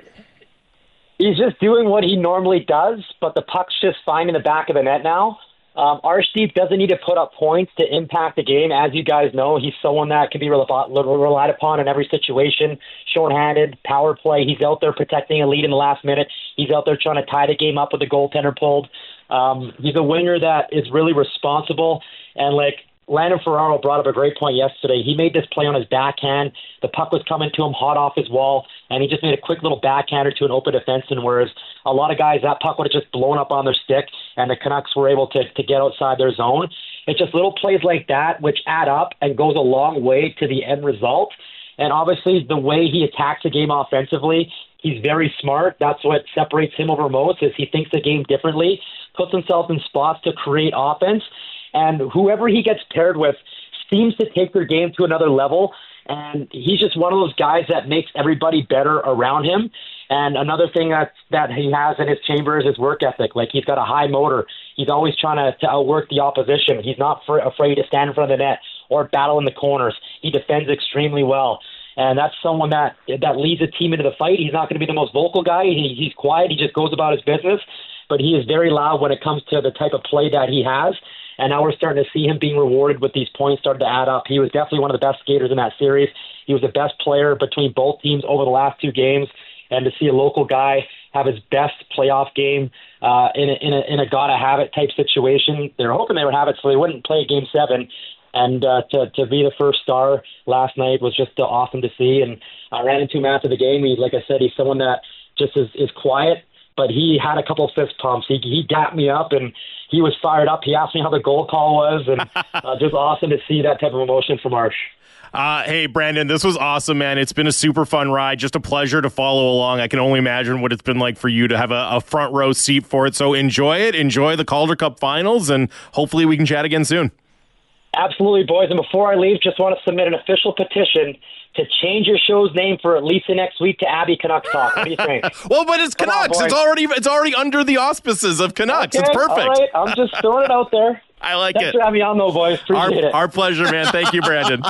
He's just doing what he normally does, but the puck's just fine in the back of the net now. Arshdeep doesn't need to put up points to impact the game. As you guys know, he's someone that can be relied upon in every situation. Short-handed, power play. He's out there protecting a lead in the last minute. He's out there trying to tie the game up with the goaltender pulled. He's a winger that is really responsible, and Landon Ferraro brought up a great point yesterday. He made this play on his backhand. The puck was coming to him hot off his wall, and he just made a quick little backhander to an open defenseman, whereas a lot of guys, that puck would have just blown up on their stick, and the Canucks were able to get outside their zone. It's just little plays like that which add up and goes a long way to the end result. And obviously the way he attacks the game offensively, he's very smart. That's what separates him over most, is he thinks the game differently, puts himself in spots to create offense. And whoever he gets paired with seems to take their game to another level. And he's just one of those guys that makes everybody better around him. And another thing that he has in his chamber is his work ethic. He's got a high motor. He's always trying to outwork the opposition. He's not afraid to stand in front of the net or battle in the corners. He defends extremely well. And that's someone that leads a team into the fight. He's not going to be the most vocal guy. He's quiet. He just goes about his business. But he is very loud when it comes to the type of play that he has. And now we're starting to see him being rewarded with these points starting to add up. He was definitely one of the best skaters in that series. He was the best player between both teams over the last 2 games. And to see a local guy have his best playoff game in a gotta-have-it type situation, they were hoping they would have it so they wouldn't play Game 7. And to be the first star last night was just awesome to see. And I ran into him after the game. Like I said, he's someone that just is quiet, but he had a couple of fist pumps. He dapped me up, and he was fired up. He asked me how the goal call was, and just awesome to see that type of emotion from Arsh. Hey, Brandon, this was awesome, man. It's been a super fun ride. Just a pleasure to follow along. I can only imagine what it's been like for you to have a front row seat for it. So enjoy it. Enjoy the Calder Cup finals, and hopefully we can chat again soon. Absolutely, boys. And before I leave, just want to submit an official petition to change your show's name for at least the next week to Abby Canucks Talk. What do you think? Well, but it's Canucks. It's already under the auspices of Canucks. Okay, it's perfect. All right. I'm just throwing it out there. I like Thanks it. for having me on, though, boys. Appreciate it. Our pleasure, man. Thank you, Brandon.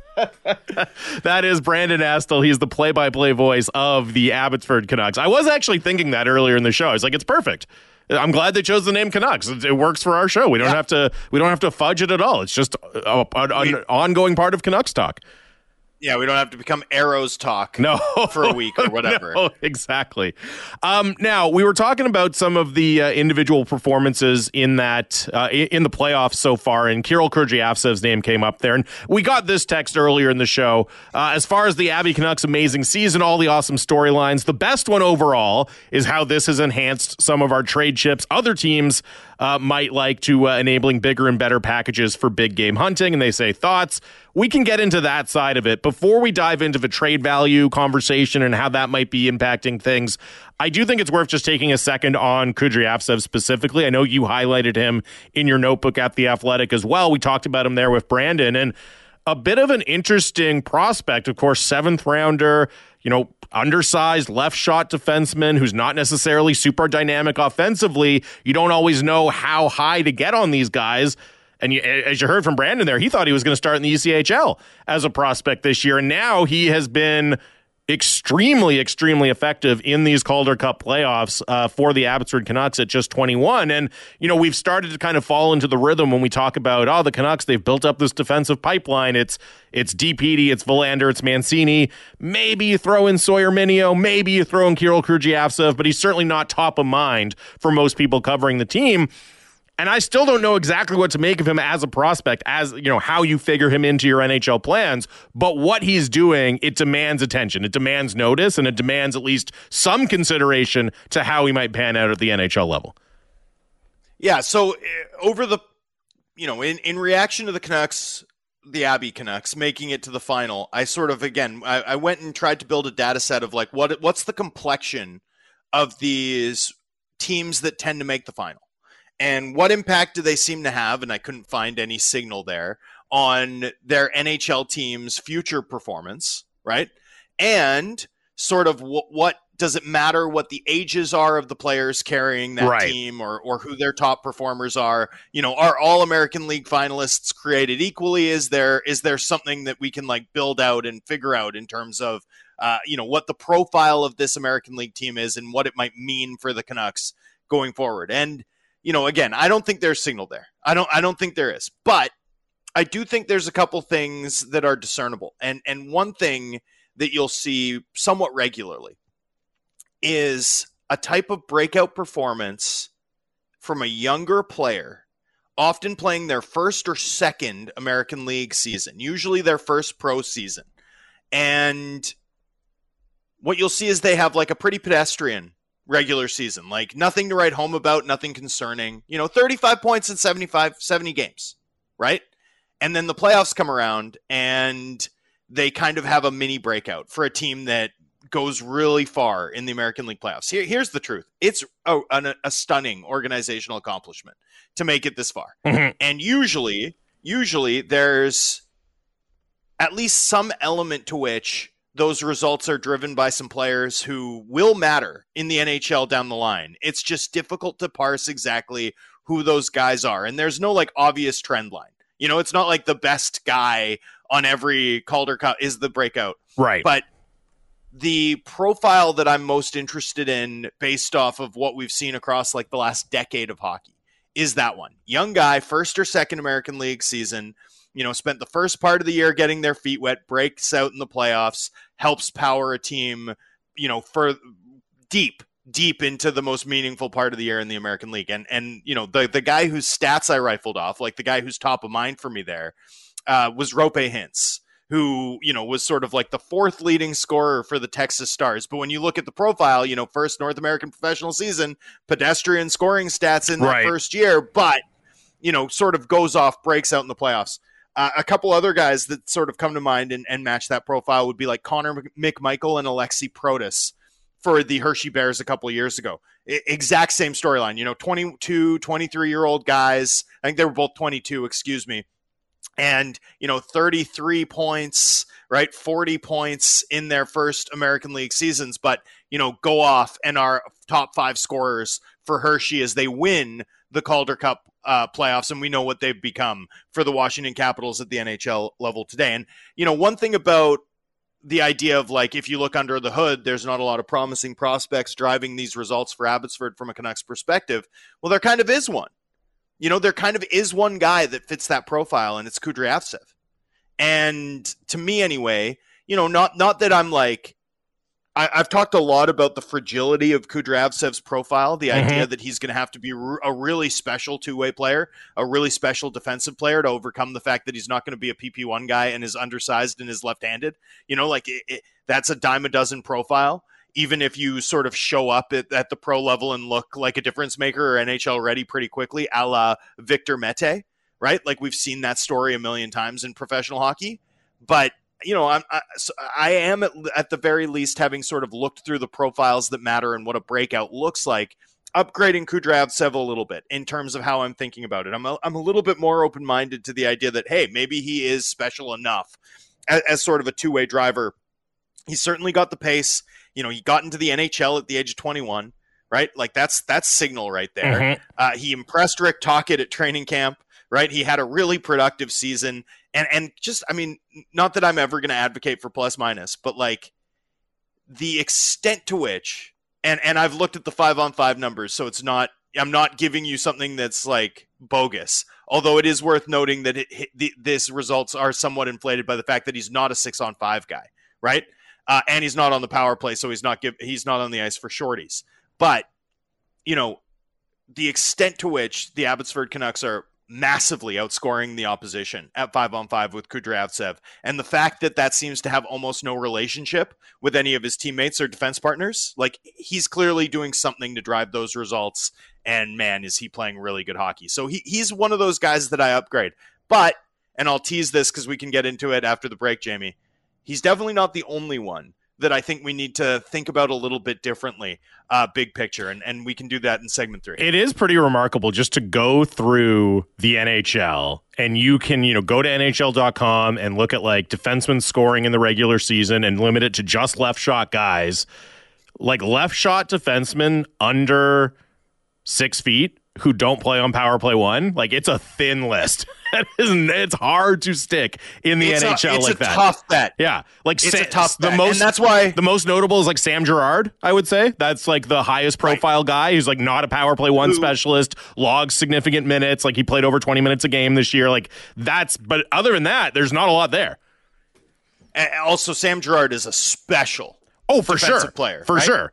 That is Brandon Astle. He's the play-by-play voice of the Abbotsford Canucks. I was actually thinking that earlier in the show. I was like, it's perfect. I'm glad they chose the name Canucks. It works for our show. We don't have to fudge it at all. It's just an ongoing part of Canucks talk. Yeah, we don't have to become Arrows Talk for a week or whatever. No, exactly. Now, we were talking about some of the individual performances in that in the playoffs so far, and Kirill Kurgiavsev's name came up there. And we got this text earlier in the show. As far as the Abby Canucks' amazing season, all the awesome storylines, the best one overall is how this has enhanced some of our trade chips. Other teams might like to enabling bigger and better packages for big game hunting, and they say thoughts. We can get into that side of it. Before we dive into the trade value conversation and how that might be impacting things, I do think it's worth just taking a second on Kudryavtsev specifically. I know you highlighted him in your notebook at The Athletic as well. We talked about him there with Brandon, and a bit of an interesting prospect, of course, 7th rounder, undersized left shot defenseman who's not necessarily super dynamic offensively. You don't always know how high to get on these guys. And as you heard from Brandon there, he thought he was going to start in the ECHL as a prospect this year. And now he has been extremely, extremely effective in these Calder Cup playoffs for the Abbotsford Canucks at just 21. And, we've started to kind of fall into the rhythm when we talk about, the Canucks, they've built up this defensive pipeline. It's DPD, it's Verlander, it's Mancini. Maybe you throw in Sawyer Minio, maybe you throw in Kirill Kurgiavtsev, but he's certainly not top of mind for most people covering the team. And I still don't know exactly what to make of him as a prospect, as, you know, how you figure him into your NHL plans. But what he's doing, it demands attention. It demands notice, and it demands at least some consideration to how he might pan out at the NHL level. Yeah, so over the, you know, in reaction to the Canucks, the Abbey Canucks making it to the final, I sort of, again, I went and tried to build a data set of like, what's the complexion of these teams that tend to make the final? And what impact do they seem to have, and I couldn't find any signal there, on their NHL team's future performance, right? And sort of what does it matter what the ages are of the players carrying that team, or who their top performers are? You know, are all American League finalists created equally? Is there something that we can like build out and figure out in terms of, you know, what the profile of this American League team is and what it might mean for the Canucks going forward? And, you know, again, I don't think there's signal there. I don't think there is, but I do think there's a couple things that are discernible. And one thing that you'll see somewhat regularly is a type of breakout performance from a younger player, often playing their first or second American League season, usually their first pro season. And what you'll see is they have like a pretty pedestrian regular season, like nothing to write home about, nothing concerning, you know, 35 points in 70 games, right? And then the playoffs come around and they kind of have a mini breakout for a team that goes really far in the American League playoffs. Here's the truth. It's a stunning organizational accomplishment to make it this far. Mm-hmm. And usually there's at least some element to which those results are driven by some players who will matter in the NHL down the line. It's just difficult to parse exactly who those guys are. And there's no like obvious trend line. You know, it's not like the best guy on every Calder Cup is the breakout. Right. But the profile that I'm most interested in based off of what we've seen across like the last decade of hockey is that one. Young guy, first or second American League season, you know, spent the first part of the year getting their feet wet, breaks out in the playoffs, helps power a team, you know, for deep into the most meaningful part of the year in the American League. And you know, the guy whose stats I rifled off, like the guy who's top of mind for me there, was Roope Hintz, who, you know, was sort of like the fourth leading scorer for the Texas Stars. But when you look at the profile, you know, first North American professional season, pedestrian scoring stats in that first year, but, you know, sort of goes off, breaks out in the playoffs. A couple other guys that sort of come to mind and match that profile would be like Connor McMichael and Alexi Protas for the Hershey Bears a couple of years ago. Exact same storyline, you know, 22, 23-year-old guys. I think they were both 22, excuse me. And, you know, 33 points, right? 40 points in their first American League seasons, but, you know, go off and are top 5 scorers for Hershey as they win the Calder Cup playoffs. And we know what they've become for the Washington Capitals at the NHL level today. And, you know, one thing about the idea of like, if you look under the hood, there's not a lot of promising prospects driving these results for Abbotsford from a Canucks perspective. Well, there kind of is one. You know, there kind of is one guy that fits that profile, and it's Kudryavtsev. And to me anyway, you know, not that I'm like, I've talked a lot about the fragility of Kudryavtsev's profile, the idea that he's going to have to be a really special two-way player, a really special defensive player to overcome the fact that he's not going to be a PP1 guy and is undersized and is left-handed. You know, like that's a dime a dozen profile. Even if you sort of show up at the pro level and look like a difference maker or NHL ready pretty quickly, a la Victor Mete, right? Like we've seen that story a million times in professional hockey. But, you know, I am at the very least, having sort of looked through the profiles that matter and what a breakout looks like, upgrading Kudryavtsev a little bit in terms of how I'm thinking about it. I'm a little bit more open-minded to the idea that, hey, maybe he is special enough as sort of a two-way driver. He's certainly got the pace. You know, he got into the NHL at the age of 21, right? Like that's signal right there. He impressed Rick Tocchet at training camp, right? He had a really productive season. And just, I mean, not that I'm ever going to advocate for plus minus, but like the extent to which, and I've looked at the 5-on-5 numbers, so it's not, I'm not giving you something that's like bogus. Although it is worth noting that this results are somewhat inflated by the fact that he's not a 6-on-5 guy, right? And he's not on the power play, so he's not on the ice for shorties. But, you know, the extent to which the Abbotsford Canucks are massively outscoring the opposition at 5-on-5 with Kudryavtsev, and the fact that that seems to have almost no relationship with any of his teammates or defense partners, like he's clearly doing something to drive those results, and man, is he playing really good hockey. So he's one of those guys that I upgrade. But, and I'll tease this because we can get into it after the break, Jamie, he's definitely not the only one that I think we need to think about a little bit differently, big picture, and we can do that in segment 3. It is pretty remarkable just to go through the NHL, and you can, go to NHL.com and look at like defensemen scoring in the regular season and limit it to just left shot guys. Like left shot defensemen under 6 feet who don't play on power play 1, like it's a thin list. It's hard to stick in the NHL like that. It's a tough bet. Yeah, like it's a tough bet. And that's why the most notable is like Sam Girard. I would say that's like the highest profile guy. He's like not a power play 1 specialist, logs significant minutes. Like he played over 20 minutes a game this year. Like that's. But other than that, there's not a lot there. And also, Sam Girard is a special. For sure, player for sure,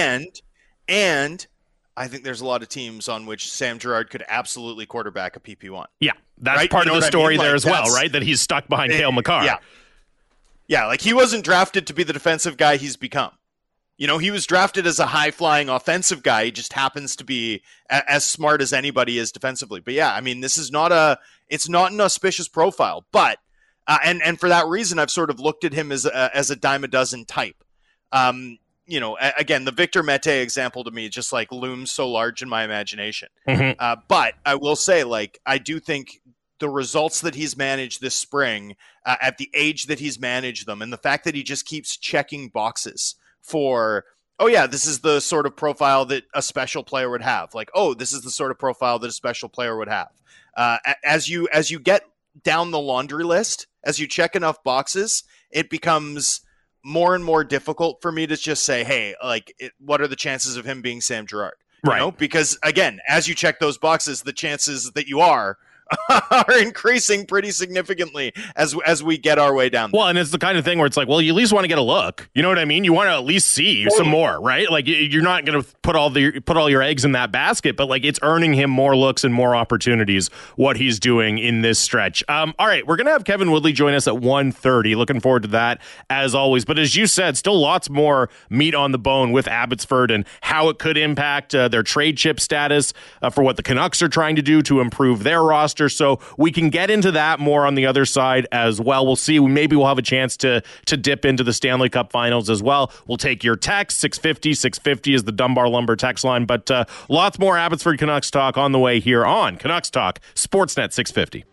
and I think there's a lot of teams on which Sam Girard could absolutely quarterback a PP1. Yeah, that's part of the story there as well, right? That he's stuck behind Cale Makar. Yeah, like he wasn't drafted to be the defensive guy he's become. He was drafted as a high-flying offensive guy. He just happens to be as smart as anybody is defensively. But yeah, I mean, this is it's not an auspicious profile. But and for that reason, I've sort of looked at him as a dime a dozen type. Again, the Victor Mete example to me just like looms so large in my imagination. Mm-hmm. But I will say, like, I do think the results that he's managed this spring at the age that he's managed them, and the fact that he just keeps checking boxes for, oh yeah, this is the sort of profile that a special player would have. Like, oh, this is the sort of profile that a special player would have. As you get down the laundry list, as you check enough boxes, it becomes more and more difficult for me to just say, hey, like, what are the chances of him being Sam Girard? Right. Because again, as you check those boxes, the chances that you are increasing pretty significantly as we get our way down there. Well, and it's the kind of thing where it's like, well, you at least want to get a look. You know what I mean? You want to at least see some more, right? Like you're not going to put all your eggs in that basket, but like it's earning him more looks and more opportunities what he's doing in this stretch. All right, we're going to have Kevin Woodley join us at 1:30. Looking forward to that as always. But as you said, still lots more meat on the bone with Abbotsford and how it could impact their trade chip status for what the Canucks are trying to do to improve their roster. So we can get into that more on the other side as well. We'll see. Maybe we'll have a chance to dip into the Stanley Cup Finals as well. We'll take your text. 650 is the Dunbar Lumber text line. But lots more Abbotsford Canucks talk on the way here on Canucks Talk Sportsnet 650.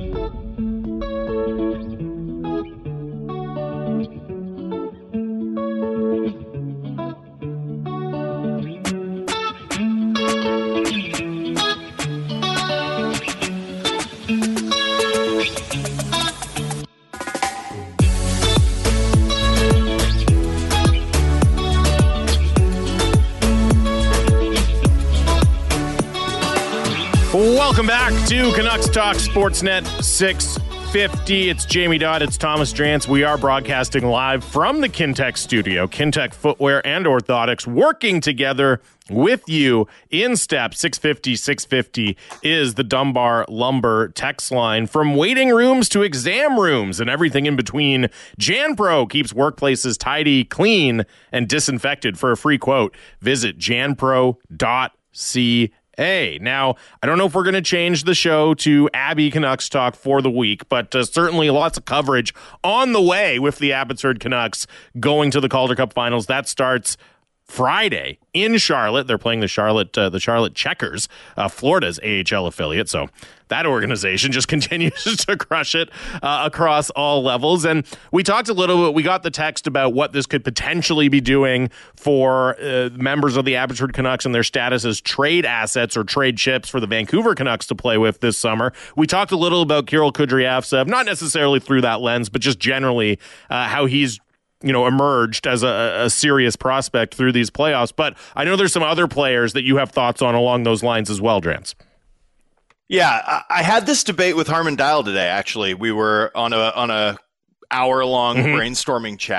Welcome back to Canucks Talk Sportsnet 650. It's Jamie Dodd. It's Thomas Drance. We are broadcasting live from the Kintec studio. Kintec Footwear and Orthotics working together with you in step. 650 is the Dunbar Lumber text line. From waiting rooms to exam rooms and everything in between, JanPro keeps workplaces tidy, clean, and disinfected. For a free quote, visit janpro.ca. Now, I don't know if we're going to change the show to Abby Canucks Talk for the week, but certainly lots of coverage on the way with the Abbotsford Canucks going to the Calder Cup Finals. That starts Friday in Charlotte. They're playing the Charlotte Checkers, Florida's AHL affiliate. So that organization just continues to crush it across all levels. And we talked a little bit, we got the text about what this could potentially be doing for members of the Abbotsford Canucks and their status as trade assets or trade chips for the Vancouver Canucks to play with this summer. We talked a little about Kirill Kudryavtsev, not necessarily through that lens, but just generally how he's emerged as a serious prospect through these playoffs. But I know there's some other players that you have thoughts on along those lines as well, Drance. Yeah, I had this debate with Harman Dial today, actually. We were on a hour-long brainstorming chat.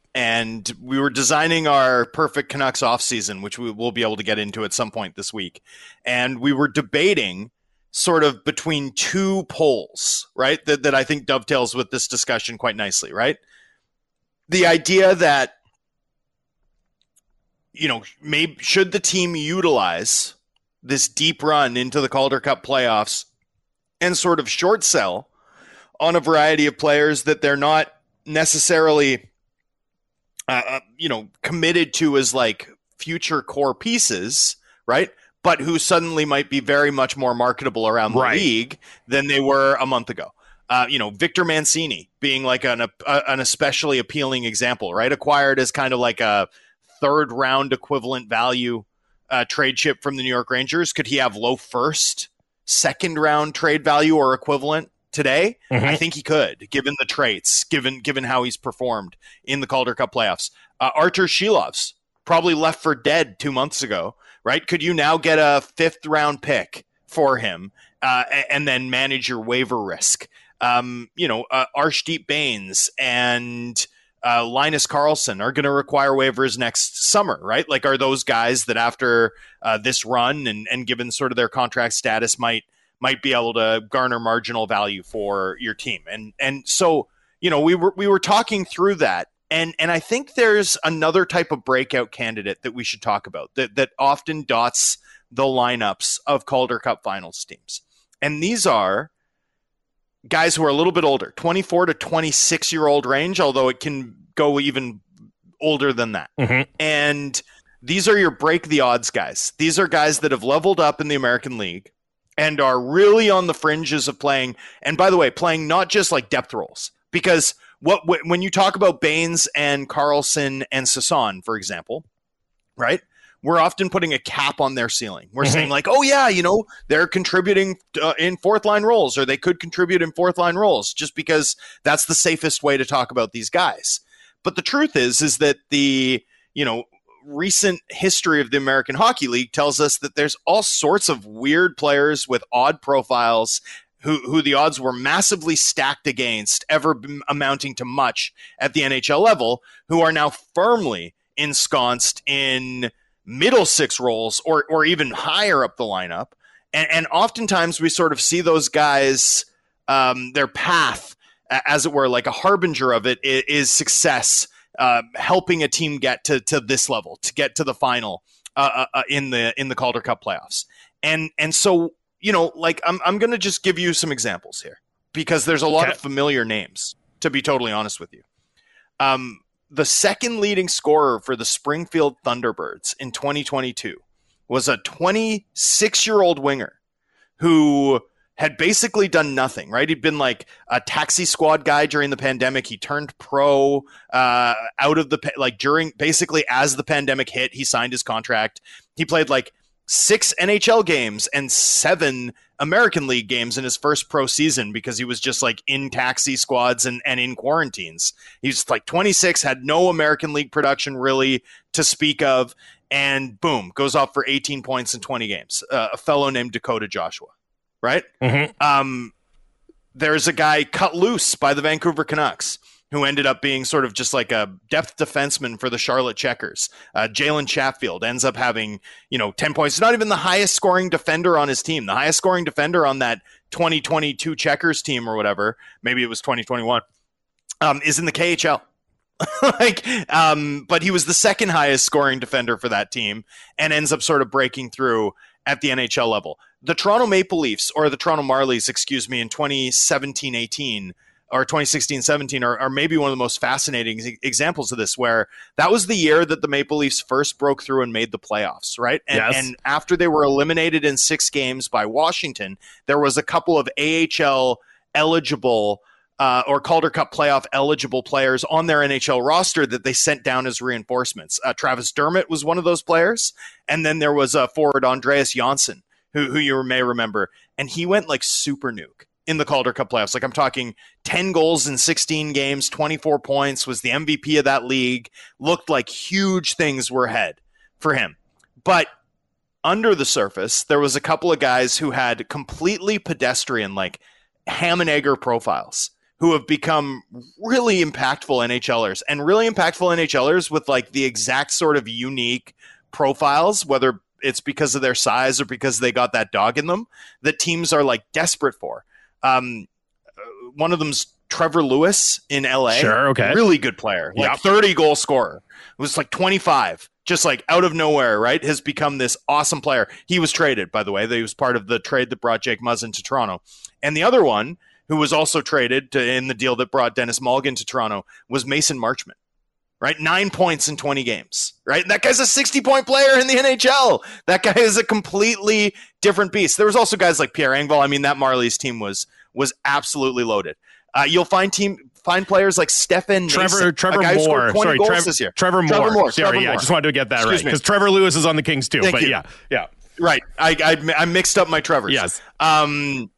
and we were designing our perfect Canucks offseason, which we will be able to get into at some point this week. And we were debating sort of between two poles, right? That I think dovetails with this discussion quite nicely, right? The idea that, maybe should the team utilize this deep run into the Calder Cup playoffs and sort of short sell on a variety of players that they're not necessarily, committed to as like future core pieces, right? But who suddenly might be very much more marketable around the league than they were a month ago. Victor Mancini being like an especially appealing example, right? Acquired as kind of like a third round equivalent value trade chip from the New York Rangers. Could he have low first, second round trade value or equivalent today? Mm-hmm. I think he could, given the traits, given how he's performed in the Calder Cup playoffs. Artur Shilov's probably left for dead 2 months ago, right? Could you now get a fifth round pick for him and then manage your waiver risk? Arshdeep Bains and Linus Karlsson are going to require waivers next summer, right? Like, are those guys that after this run and given sort of their contract status might be able to garner marginal value for your team? And so, we were talking through that. And I think there's another type of breakout candidate that we should talk about that often dots the lineups of Calder Cup finals teams. And these are guys who are a little bit older, 24 to 26-year-old range, although it can go even older than that. Mm-hmm. And these are your break the odds guys. These are guys that have leveled up in the American League and are really on the fringes of playing. And by the way, playing not just like depth roles, because when you talk about Bains and Karlsson and Sasson, for example, right? We're often putting a cap on their ceiling. We're saying like, oh yeah, they're contributing in fourth line roles, or they could contribute in fourth line roles, just because that's the safest way to talk about these guys. But the truth is that the, recent history of the American Hockey League tells us that there's all sorts of weird players with odd profiles who the odds were massively stacked against ever amounting to much at the NHL level, who are now firmly ensconced in middle six roles or even higher up the lineup. And oftentimes we sort of see those guys, their path, as it were, like a harbinger of it, is success, helping a team get to this level, to get to the final in the Calder Cup playoffs. And so, I'm going to just give you some examples here, because there's a lot of familiar names, to be totally honest with you. The second leading scorer for the Springfield Thunderbirds in 2022 was a 26-year-old winger who had basically done nothing, right? He'd been like a taxi squad guy during the pandemic. He turned pro during basically as the pandemic hit, he signed his contract. He played like 6 NHL games and 7 American League games in his first pro season, because he was just like in taxi squads and in quarantines. He's like 26, had no American League production really to speak of, and boom, goes off for 18 points in 20 games. A fellow named Dakota Joshua, right? Mm-hmm. There's a guy cut loose by the Vancouver Canucks who ended up being sort of just like a depth defenseman for the Charlotte Checkers. Jalen Chatfield ends up having, 10 points. He's not even the highest scoring defender on his team. The highest scoring defender on that 2022 Checkers team or whatever, maybe it was 2021, is in the KHL. But he was the second highest scoring defender for that team and ends up sort of breaking through at the NHL level. The Toronto Maple Leafs, or the Toronto Marlies, in 2017-18, or 2016-17 are maybe one of the most fascinating examples of this, where that was the year that the Maple Leafs first broke through and made the playoffs, right? And after they were eliminated in 6 games by Washington, there was a couple of AHL eligible or Calder Cup playoff eligible players on their NHL roster that they sent down as reinforcements. Travis Dermott was one of those players. And then there was forward Andreas Janssen, who you may remember. And he went like super nuke in the Calder Cup playoffs. Like, I'm talking 10 goals in 16 games, 24 points, was the MVP of that league, looked like huge things were ahead for him. But under the surface, there was a couple of guys who had completely pedestrian, like ham and egger profiles, who have become really impactful NHLers, and really impactful NHLers with like the exact sort of unique profiles, whether it's because of their size or because they got that dog in them, that teams are like desperate for. One of them's Trevor Lewis in LA. Sure, okay. Really good player. Like 30 goal scorer. It was like 25, just like out of nowhere, right? Has become this awesome player. He was traded, by the way. He was part of the trade that brought Jake Muzzin to Toronto. And the other one, who was also traded in the deal that brought Dennis Mulligan to Toronto, was Mason Marchment. Right? 9 points in 20 games, right? And that guy's a 60-point player in the NHL. That guy is a completely different beast. There was also guys like Pierre Engvall. I mean, that Marlies team was absolutely loaded. You'll find players like Stefan Nason, Trevor Moore. Sorry, Trevor Moore. Sorry, I just wanted to get that right because Trevor Lewis is on the Kings too. Thank you. Yeah. Right. I mixed up my Trevors. Yes. And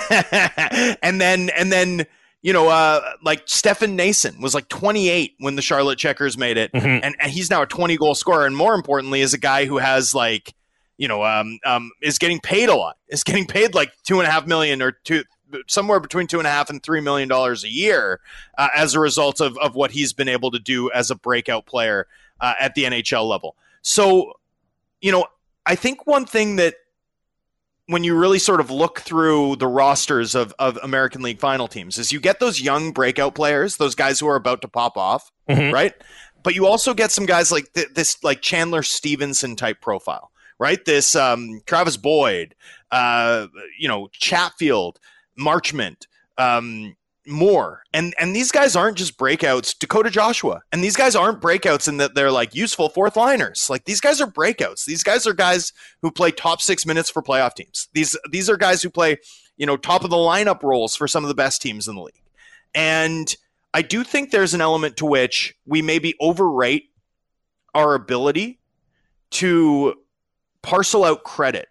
then like Stefan Nason was like 28 when the Charlotte Checkers made it, and he's now a 20-goal scorer, and more importantly, is a guy who has like, is getting paid a lot. Is getting paid like $2.5 million or somewhere between $2.5 and $3 million a year as a result of what he's been able to do as a breakout player at the NHL level. So, I think one thing that, when you really sort of look through the rosters of American League Final teams, is you get those young breakout players, those guys who are about to pop off, right? But you also get some guys like this, like Chandler Stevenson type profile, right? This Travis Boyd, Chatfield, Marchment, Moore, and these guys aren't just breakouts. Dakota Joshua, and these guys aren't breakouts in that they're like useful fourth liners. Like, these guys are breakouts. These guys are guys who play top 6 minutes for playoff teams. These are guys who play, top of the lineup roles for some of the best teams in the league. And I do think there's an element to which we maybe overrate our ability to parcel out credit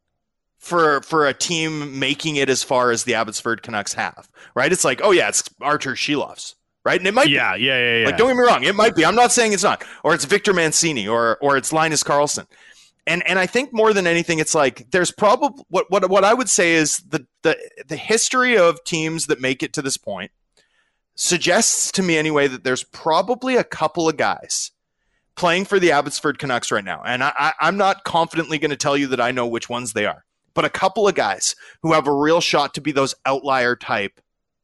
for a team making it as far as the Abbotsford Canucks have, right? It's like, oh yeah, it's Artur Shilovs, right? And it might be. Yeah. Like, don't get me wrong, it might be. I'm not saying it's not. Or it's Victor Mancini, or it's Linus Karlsson. And I think more than anything, it's like there's probably what I would say is the history of teams that make it to this point suggests to me anyway that there's probably a couple of guys playing for the Abbotsford Canucks right now. And I'm not confidently going to tell you that I know which ones they are, but a couple of guys who have a real shot to be those outlier type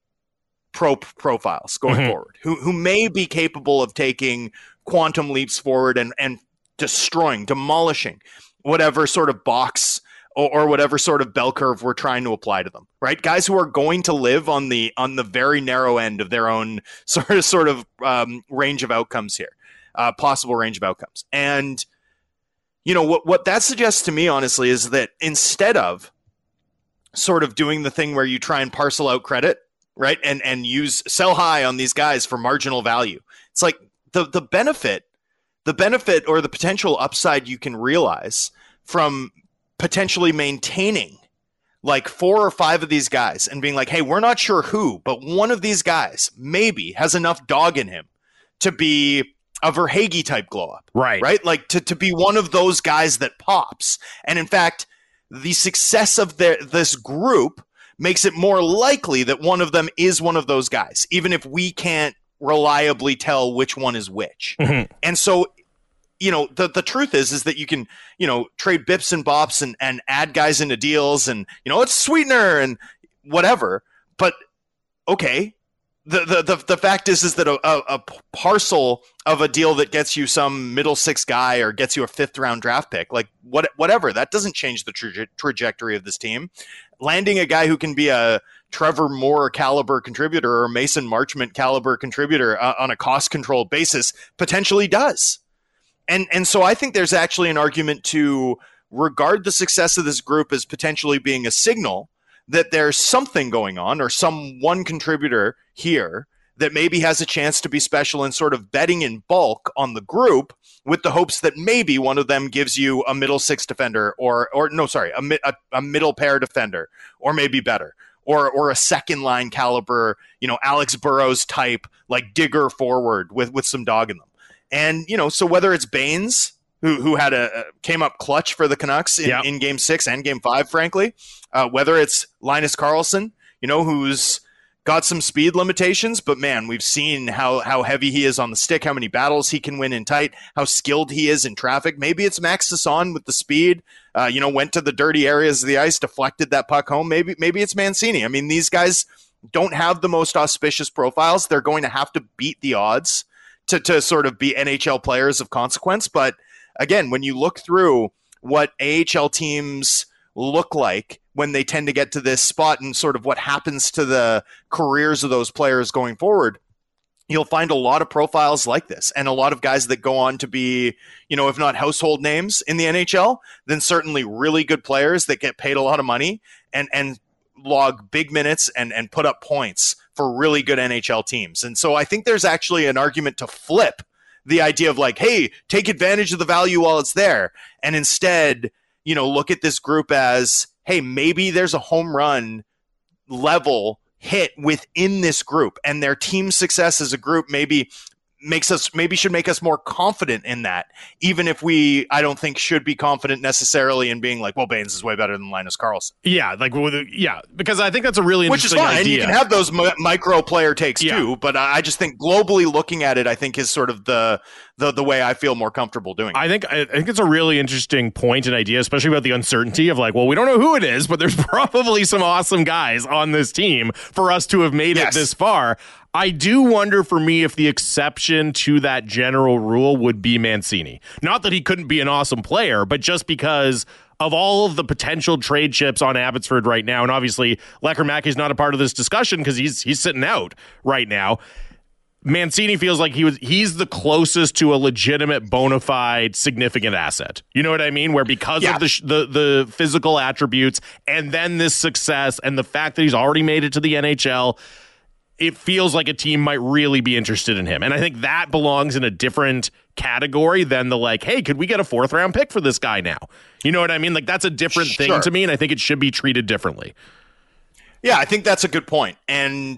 profiles going forward, who may be capable of taking quantum leaps forward and demolishing whatever sort of box or whatever sort of bell curve we're trying to apply to them, right? Guys who are going to live on the very narrow end of their own sort of range of outcomes here, possible range of outcomes. And what that suggests to me, honestly, is that instead of sort of doing the thing where you try and parcel out credit, right, and sell high on these guys for marginal value, it's like the benefit or the potential upside you can realize from potentially maintaining like 4 or 5 of these guys and being like, hey, we're not sure who, but one of these guys maybe has enough dog in him to be a Verhaeghe type glow up. Right? Like to be one of those guys that pops. And in fact, the success of this group makes it more likely that one of them is one of those guys, even if we can't reliably tell which one is which. And so, the truth is that you can, trade bips and bops and add guys into deals and, it's sweetener and whatever. But okay, the fact is that a parcel of a deal that gets you some middle 6 guy or gets you a 5th round draft pick, like whatever, that doesn't change the trajectory of this team. Landing a guy who can be a Trevor Moore caliber contributor or Mason Marchment caliber contributor on a cost controlled basis potentially does. And so I think there's actually an argument to regard the success of this group as potentially being a signal that there's something going on or some one contributor here that maybe has a chance to be special and sort of betting in bulk on the group with the hopes that maybe one of them gives you a middle 6 defender a middle pair defender or maybe better or a second line caliber, Alex Burrows type, like digger forward with some dog in them. And, so whether it's Baines, who came up clutch for the Canucks in Game 6 and Game 5, frankly, whether it's Linus Karlsson, who's got some speed limitations, but man, we've seen how heavy he is on the stick, how many battles he can win in tight, how skilled he is in traffic. Maybe it's Max Sasson with the speed, went to the dirty areas of the ice, deflected that puck home. Maybe it's Mancini. I mean, these guys don't have the most auspicious profiles. They're going to have to beat the odds to sort of be NHL players of consequence. But again, when you look through what AHL teams look like when they tend to get to this spot and sort of what happens to the careers of those players going forward, you'll find a lot of profiles like this and a lot of guys that go on to be, if not household names in the NHL, then certainly really good players that get paid a lot of money and log big minutes and put up points for really good NHL teams. And so I think there's actually an argument to flip the idea of like, hey, take advantage of the value while it's there. And instead, look at this group as, hey, maybe there's a home run level hit within this group, and their team success as a group maybe should make us more confident in that, even if I don't think should be confident necessarily in being like, well, Baines is way better than Linus Karlsson. Yeah, because I think that's a really interesting idea. Which is fine. You can have those micro player takes too, but I just think globally looking at it, I think is sort of the way I feel more comfortable doing it. I think it's a really interesting point and idea, especially about the uncertainty of like, well, we don't know who it is, but there's probably some awesome guys on this team for us to have made it this far. I do wonder for me if the exception to that general rule would be Mancini. Not that he couldn't be an awesome player, but just because of all of the potential trade chips on Abbotsford right now, and obviously Lekkerimäki's not a part of this discussion because he's sitting out right now. Mancini feels like he's the closest to a legitimate, bona fide, significant asset. You know what I mean? Where because of the physical attributes and then this success and the fact that he's already made it to the NHL, it feels like a team might really be interested in him. And I think that belongs in a different category than the like, hey, could we get a 4th round pick for this guy now? You know what I mean? Like that's a different thing to me, and I think it should be treated differently. Yeah, I think that's a good point. And,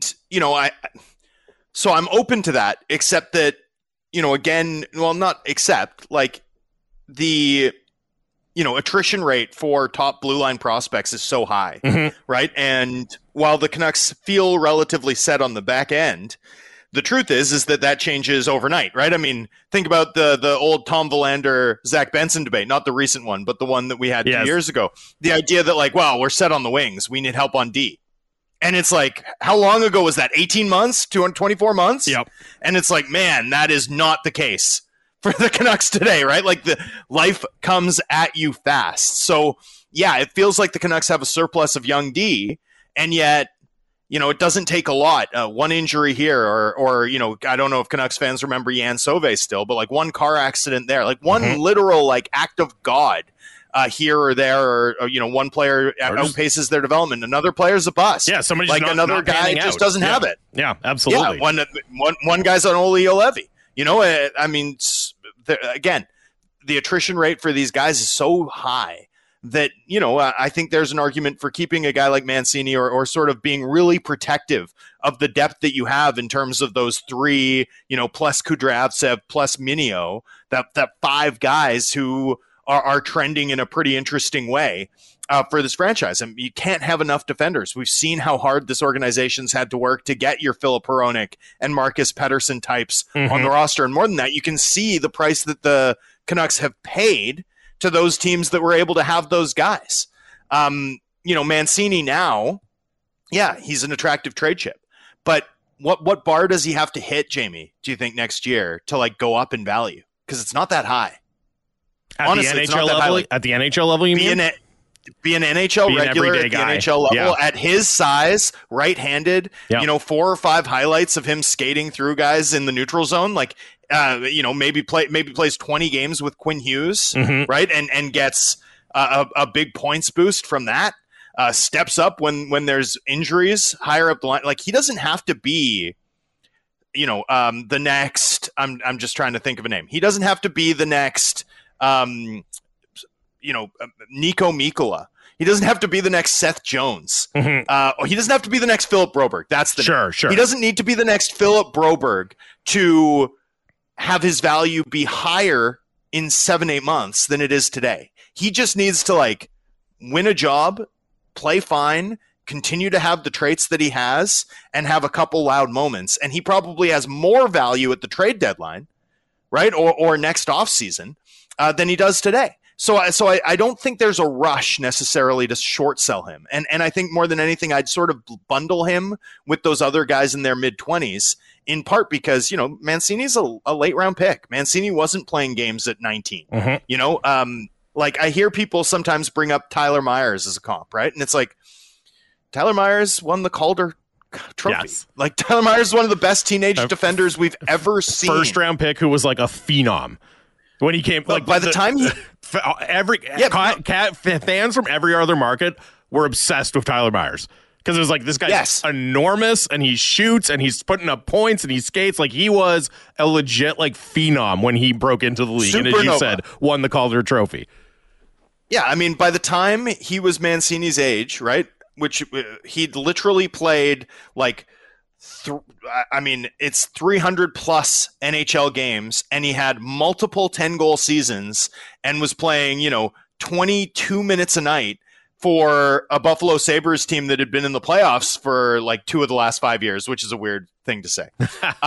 so I'm open to that, except that, again, well, not except, like the, attrition rate for top blue line prospects is so high, right? And while the Canucks feel relatively set on the back end, the truth is that changes overnight, right? I mean, think about the old Tom Verlander, Zach Benson debate, not the recent one, but the one that we had 2 years ago. The idea that like, well, we're set on the wings, we need help on D. And it's like, how long ago was that? 18 months? 224 months? Yep. And it's like, man, that is not the case for the Canucks today, right? Like the life comes at you fast. So yeah, it feels like the Canucks have a surplus of young D, and yet, it doesn't take a lot. One injury here, or I don't know if Canucks fans remember Jan Sauvé still, but like one car accident there, like one literal like act of God here or there, or one player outpaces their development, anher player's a bust. Yeah, somebody's like another guy just doesn't have it. Yeah, absolutely. Yeah, one guy's on Olli Juolevi. I mean, again, the attrition rate for these guys is so high that, I think there's an argument for keeping a guy like Mancini or sort of being really protective of the depth that you have in terms of those 3, plus Kudryavtsev, plus Minio, that 5 guys who are trending in a pretty interesting way for this franchise. And you can't have enough defenders. We've seen how hard this organization's had to work to get your Filip Hronek and Marcus Pettersson types on the roster. And more than that, you can see the price that the Canucks have paid to those teams that were able to have those guys. Mancini now, he's an attractive trade chip. But what bar does he have to hit, Jamie, do you think, next year to like go up in value? Because it's not that high. Honestly, it's not that high. At the NHL level, you mean? Be an NHL regular at the guy. NHL level at his size, right-handed, 4 or 5 highlights of him skating through guys in the neutral zone. Like, maybe plays 20 games with Quinn Hughes, right? And gets a big points boost from that. Steps up when there's injuries higher up the line. Like, he doesn't have to be, the next, I'm just trying to think of a name. He doesn't have to be the next, Nico Mikkola. He doesn't have to be the next Seth Jones. He doesn't have to be the next Philip Broberg. That's the name. Sure. He doesn't need to be the next Philip Broberg to have his value be higher in 7-8 months than it is today. He just needs to like win a job, play fine, continue to have the traits that he has and have a couple loud moments. And he probably has more value at the trade deadline, right? Or next offseason than he does today. So I don't think there's a rush necessarily to short sell him. And I think more than anything, I'd sort of bundle him with those other guys in their mid-20s, in part because, Mancini's a late-round pick. Mancini wasn't playing games at 19. Mm-hmm. Like I hear people sometimes bring up Tyler Myers as a comp, right? And it's like, Tyler Myers won the Calder Trophy. Yes. Like Tyler Myers is one of the best teenage defenders we've ever seen. First-round pick who was like a phenom. When he came, like by the time he, fans from every other market were obsessed with Tyler Myers because it was like this guy's enormous and he shoots and he's putting up points and he skates like he was a legit like phenom when he broke into the league and as you said won the Calder Trophy. Yeah, I mean by the time he was Mancini's age, right? Which he'd literally played like. It's 300 plus NHL games, and he had multiple 10-goal seasons and was playing, 22 minutes a night for a Buffalo Sabres team that had been in the playoffs for like 2 of the last 5 years, which is a weird thing to say,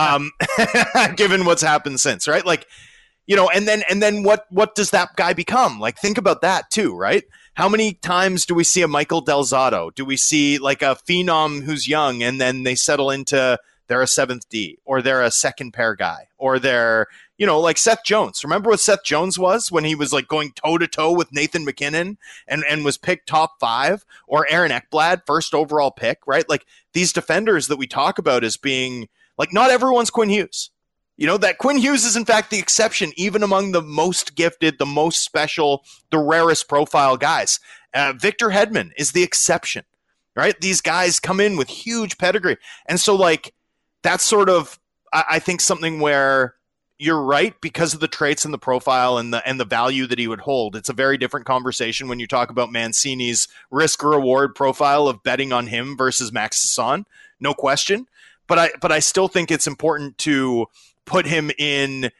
given what's happened since, right? Like, and then what does that guy become? Like, think about that too, right? How many times do we see a Michael Del Zotto? Do we see like a phenom who's young and then they settle into they're a 7th D or they're a second pair guy or they're, like Seth Jones. Remember what Seth Jones was when he was like going toe to toe with Nathan McKinnon and was picked top 5, or Aaron Ekblad, first overall pick, right? Like these defenders that we talk about as being like, not everyone's Quinn Hughes. That Quinn Hughes is in fact the exception, even among the most gifted, the most special, the rarest profile guys. Victor Hedman is the exception, right? These guys come in with huge pedigree. And so like, that's sort of, I think something where you're right because of the traits and the profile and the value that he would hold. It's a very different conversation when you talk about Mancini's risk reward profile of betting on him versus Max Sasson, no question. But I still think it's important to put him in,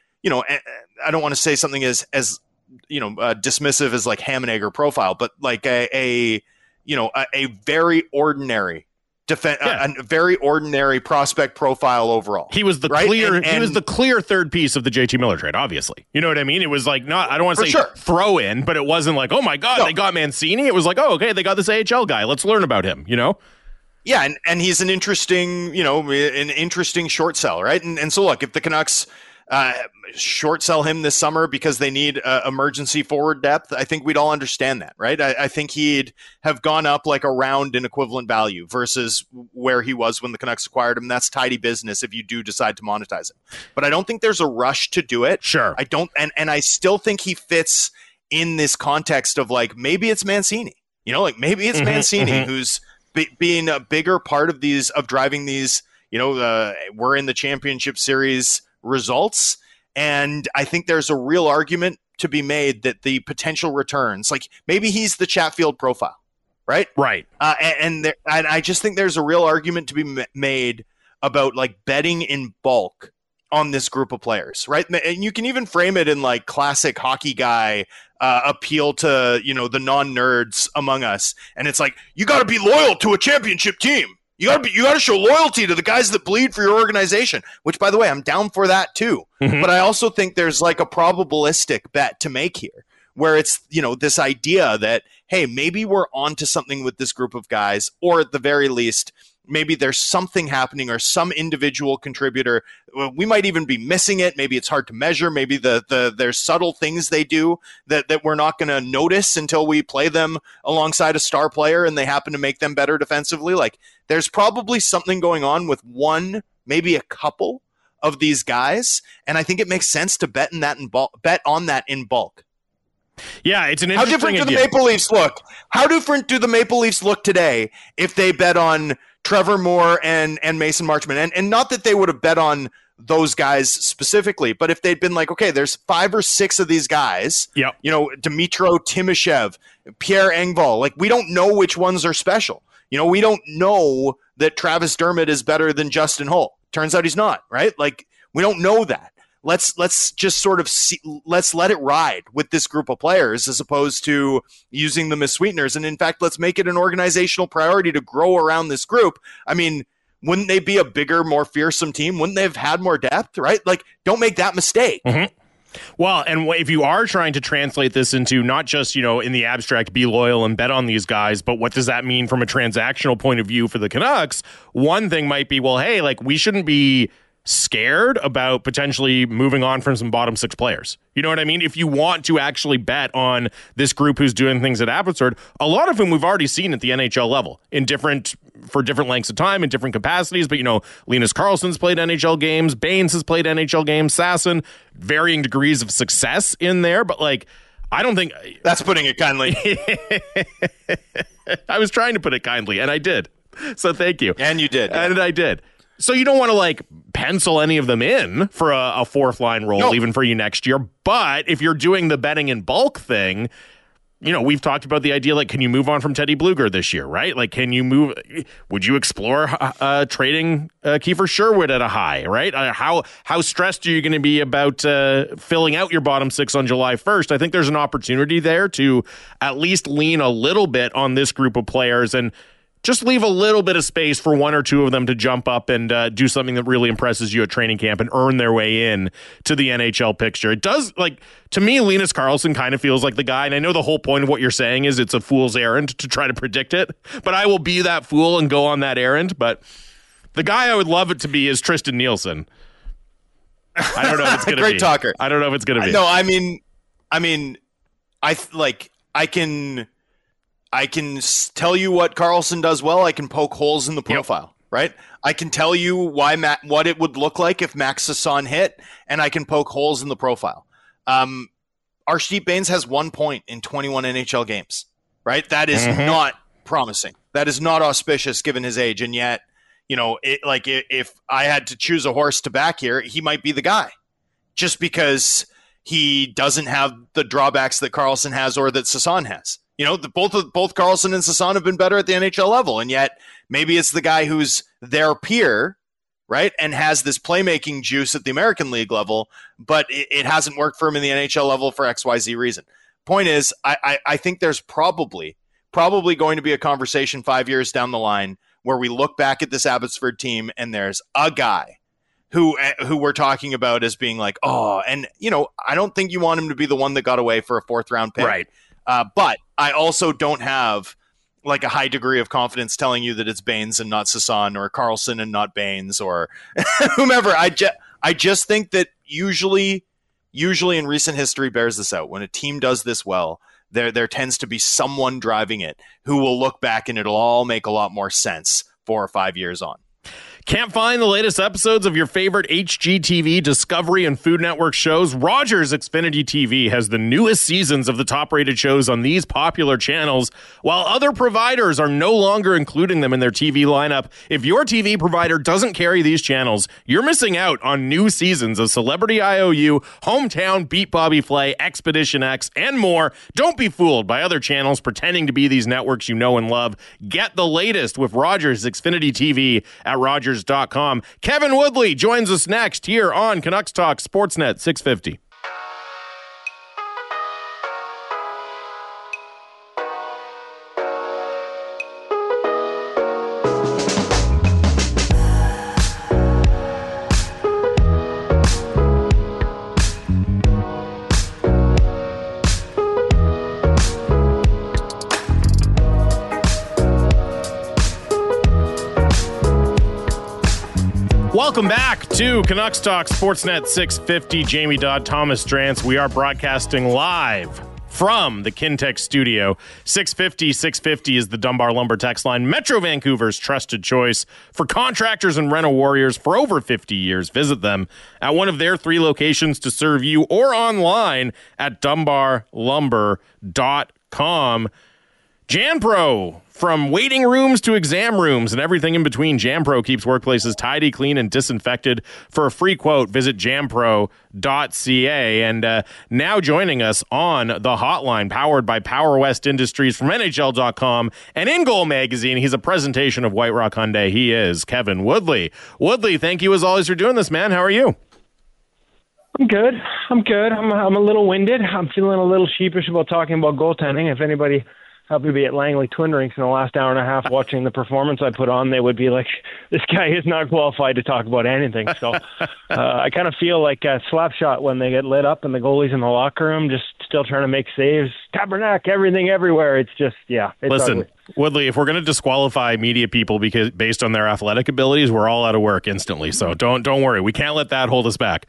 I don't want to say something as dismissive as like Hammenegger profile, but like a very ordinary a very ordinary prospect profile overall. He was the he was the clear third piece of the JT Miller trade, obviously. You know what I mean? It was like I don't want to say throw in, but it wasn't like, oh my God, they got Mancini. It was like, oh, okay, they got this AHL guy. Let's learn about him, Yeah, and he's an interesting, short sell, right? And so look, if the Canucks short sell him this summer because they need emergency forward depth, I think we'd all understand that, right? I think he'd have gone up like around an equivalent value versus where he was when the Canucks acquired him. That's tidy business if you do decide to monetize it. But I don't think there's a rush to do it. Sure. I don't, and I still think he fits in this context of like, maybe it's Mancini, maybe it's Mancini who's being a bigger part of driving these, we're in the championship series results. And I think there's a real argument to be made that the potential returns, like maybe he's the Chatfield profile, right? Right. And I just think there's a real argument to be made about like betting in bulk on this group of players, right? And you can even frame it in like classic hockey guy appeal to, the non-nerds among us. And it's like, you got to be loyal to a championship team. You got to show loyalty to the guys that bleed for your organization, which, by the way, I'm down for that too. Mm-hmm. But I also think there's like a probabilistic bet to make here where it's, this idea that, hey, maybe we're onto something with this group of guys, or at the very least, maybe there's something happening or some individual contributor. We might even be missing it. Maybe it's hard to measure. Maybe there's subtle things they do that we're not going to notice until we play them alongside a star player and they happen to make them better defensively. Like there's probably something going on with one, maybe a couple of these guys. And I think it makes sense to bet on that in bulk. Yeah, it's an interesting. How different do the Maple Leafs look? How different do the Maple Leafs look today if they bet on Trevor Moore and Mason Marchment? And not that they would have bet on those guys specifically, but if they'd been like, okay, there's 5 or 6 of these guys, Dmytro Timoshev, Pierre Engvall, like we don't know which ones are special. We don't know that Travis Dermott is better than Justin Holl. Turns out he's not, right? Like we don't know that. let's just sort of let's let it ride with this group of players as opposed to using them as sweeteners. And in fact, let's make it an organizational priority to grow around this group. I mean, wouldn't they be a bigger, more fearsome team? Wouldn't they have had more depth, right? Like, don't make that mistake. Mm-hmm. Well, and if you are trying to translate this into not just, in the abstract, be loyal and bet on these guys, but what does that mean from a transactional point of view for the Canucks? One thing might be, well, hey, like, we shouldn't be scared about potentially moving on from some bottom six players. You know what I mean? If you want to actually bet on this group who's doing things at Abbotsford, a lot of whom we've already seen at the NHL level for different lengths of time in different capacities. But, Linus Karlsson's played NHL games. Baines has played NHL games. Sasson, varying degrees of success in there. But, like, I don't think... That's putting it kindly. I was trying to put it kindly, and I did. So thank you. And you did. And I did. So you don't want to, like, pencil any of them in for a fourth line role, even for you next year. But if you're doing the betting in bulk thing, we've talked about the idea, like, can you move on from Teddy Bluger this year, right? Like, would you explore trading Kiefer Sherwood at a high, right? How stressed are you going to be about filling out your bottom six on July 1st? I think there's an opportunity there to at least lean a little bit on this group of players and just leave a little bit of space for one or two of them to jump up and do something that really impresses you at training camp and earn their way in to the NHL picture. It does, like, to me, Linus Karlsson kind of feels like the guy, and I know the whole point of what you're saying is it's a fool's errand to try to predict it, but I will be that fool and go on that errand. But the guy I would love it to be is Tristan Nielsen. I don't know if it's going to be. Great talker. I don't know if it's going to be. No, I mean, I can tell you what Karlsson does well. I can poke holes in the profile, right? I can tell you what it would look like if Max Sasson hit, and I can poke holes in the profile. Arshdeep Baines has 1 point in 21 NHL games, right? That is not promising. That is not auspicious given his age. And yet, if I had to choose a horse to back here, he might be the guy just because he doesn't have the drawbacks that Karlsson has or that Sasson has. Both Karlsson and Sasson have been better at the NHL level, and yet maybe it's the guy who's their peer, right, and has this playmaking juice at the American League level, but it hasn't worked for him in the NHL level for XYZ reason. Point is, I think there's probably going to be a conversation 5 years down the line where we look back at this Abbotsford team and there's a guy who we're talking about as being like, and I don't think you want him to be the one that got away for a fourth round pick, right? But I also don't have like a high degree of confidence telling you that it's Baines and not Sasson or Karlsson and not Baines or whomever. I just think that usually in recent history bears this out. When a team does this well, there tends to be someone driving it who will look back and it'll all make a lot more sense 4 or 5 years on. Can't find the latest episodes of your favorite HGTV, Discovery, and Food Network shows? Rogers Xfinity TV has the newest seasons of the top-rated shows on these popular channels, while other providers are no longer including them in their TV lineup. If your TV provider doesn't carry these channels, you're missing out on new seasons of Celebrity IOU, Hometown, Beat Bobby Flay, Expedition X, and more. Don't be fooled by other channels pretending to be these networks you know and love. Get the latest with Rogers Xfinity TV at Rogers.com. Kevin Woodley joins us next here on Canucks Talk Sportsnet 650. Welcome back to Canucks Talk Sportsnet 650. Jamie Dodd, Thomas Drance. We are broadcasting live from the Kintec studio. 650 is the Dunbar Lumber text line. Metro Vancouver's trusted choice for contractors and rental warriors for over 50 years. Visit them at one of their 3 locations to serve you or online at dunbarlumber.com. JanPro, from waiting rooms to exam rooms and everything in between, JanPro keeps workplaces tidy, clean, and disinfected. For a free quote, visit janpro.ca. And now joining us on the hotline, powered by Power West Industries from NHL.com and In Goal Magazine, he's a presentation of White Rock Hyundai. He is Kevin Woodley. Woodley, thank you as always for doing this, man. How are you? I'm good. I'm a little winded. I'm feeling a little sheepish about talking about goaltending. If anybody happened to be at Langley Twin Rinks in the last hour and a half watching the performance I put on, they would be like, this guy is not qualified to talk about anything. So I kind of feel like a Slapshot when they get lit up and the goalie's in the locker room just still trying to make saves. Tabernacle, everything everywhere. It's just, it's Listen, ugly. Woodley, if we're going to disqualify media people because based on their athletic abilities, we're all out of work instantly. So don't worry. We can't let that hold us back.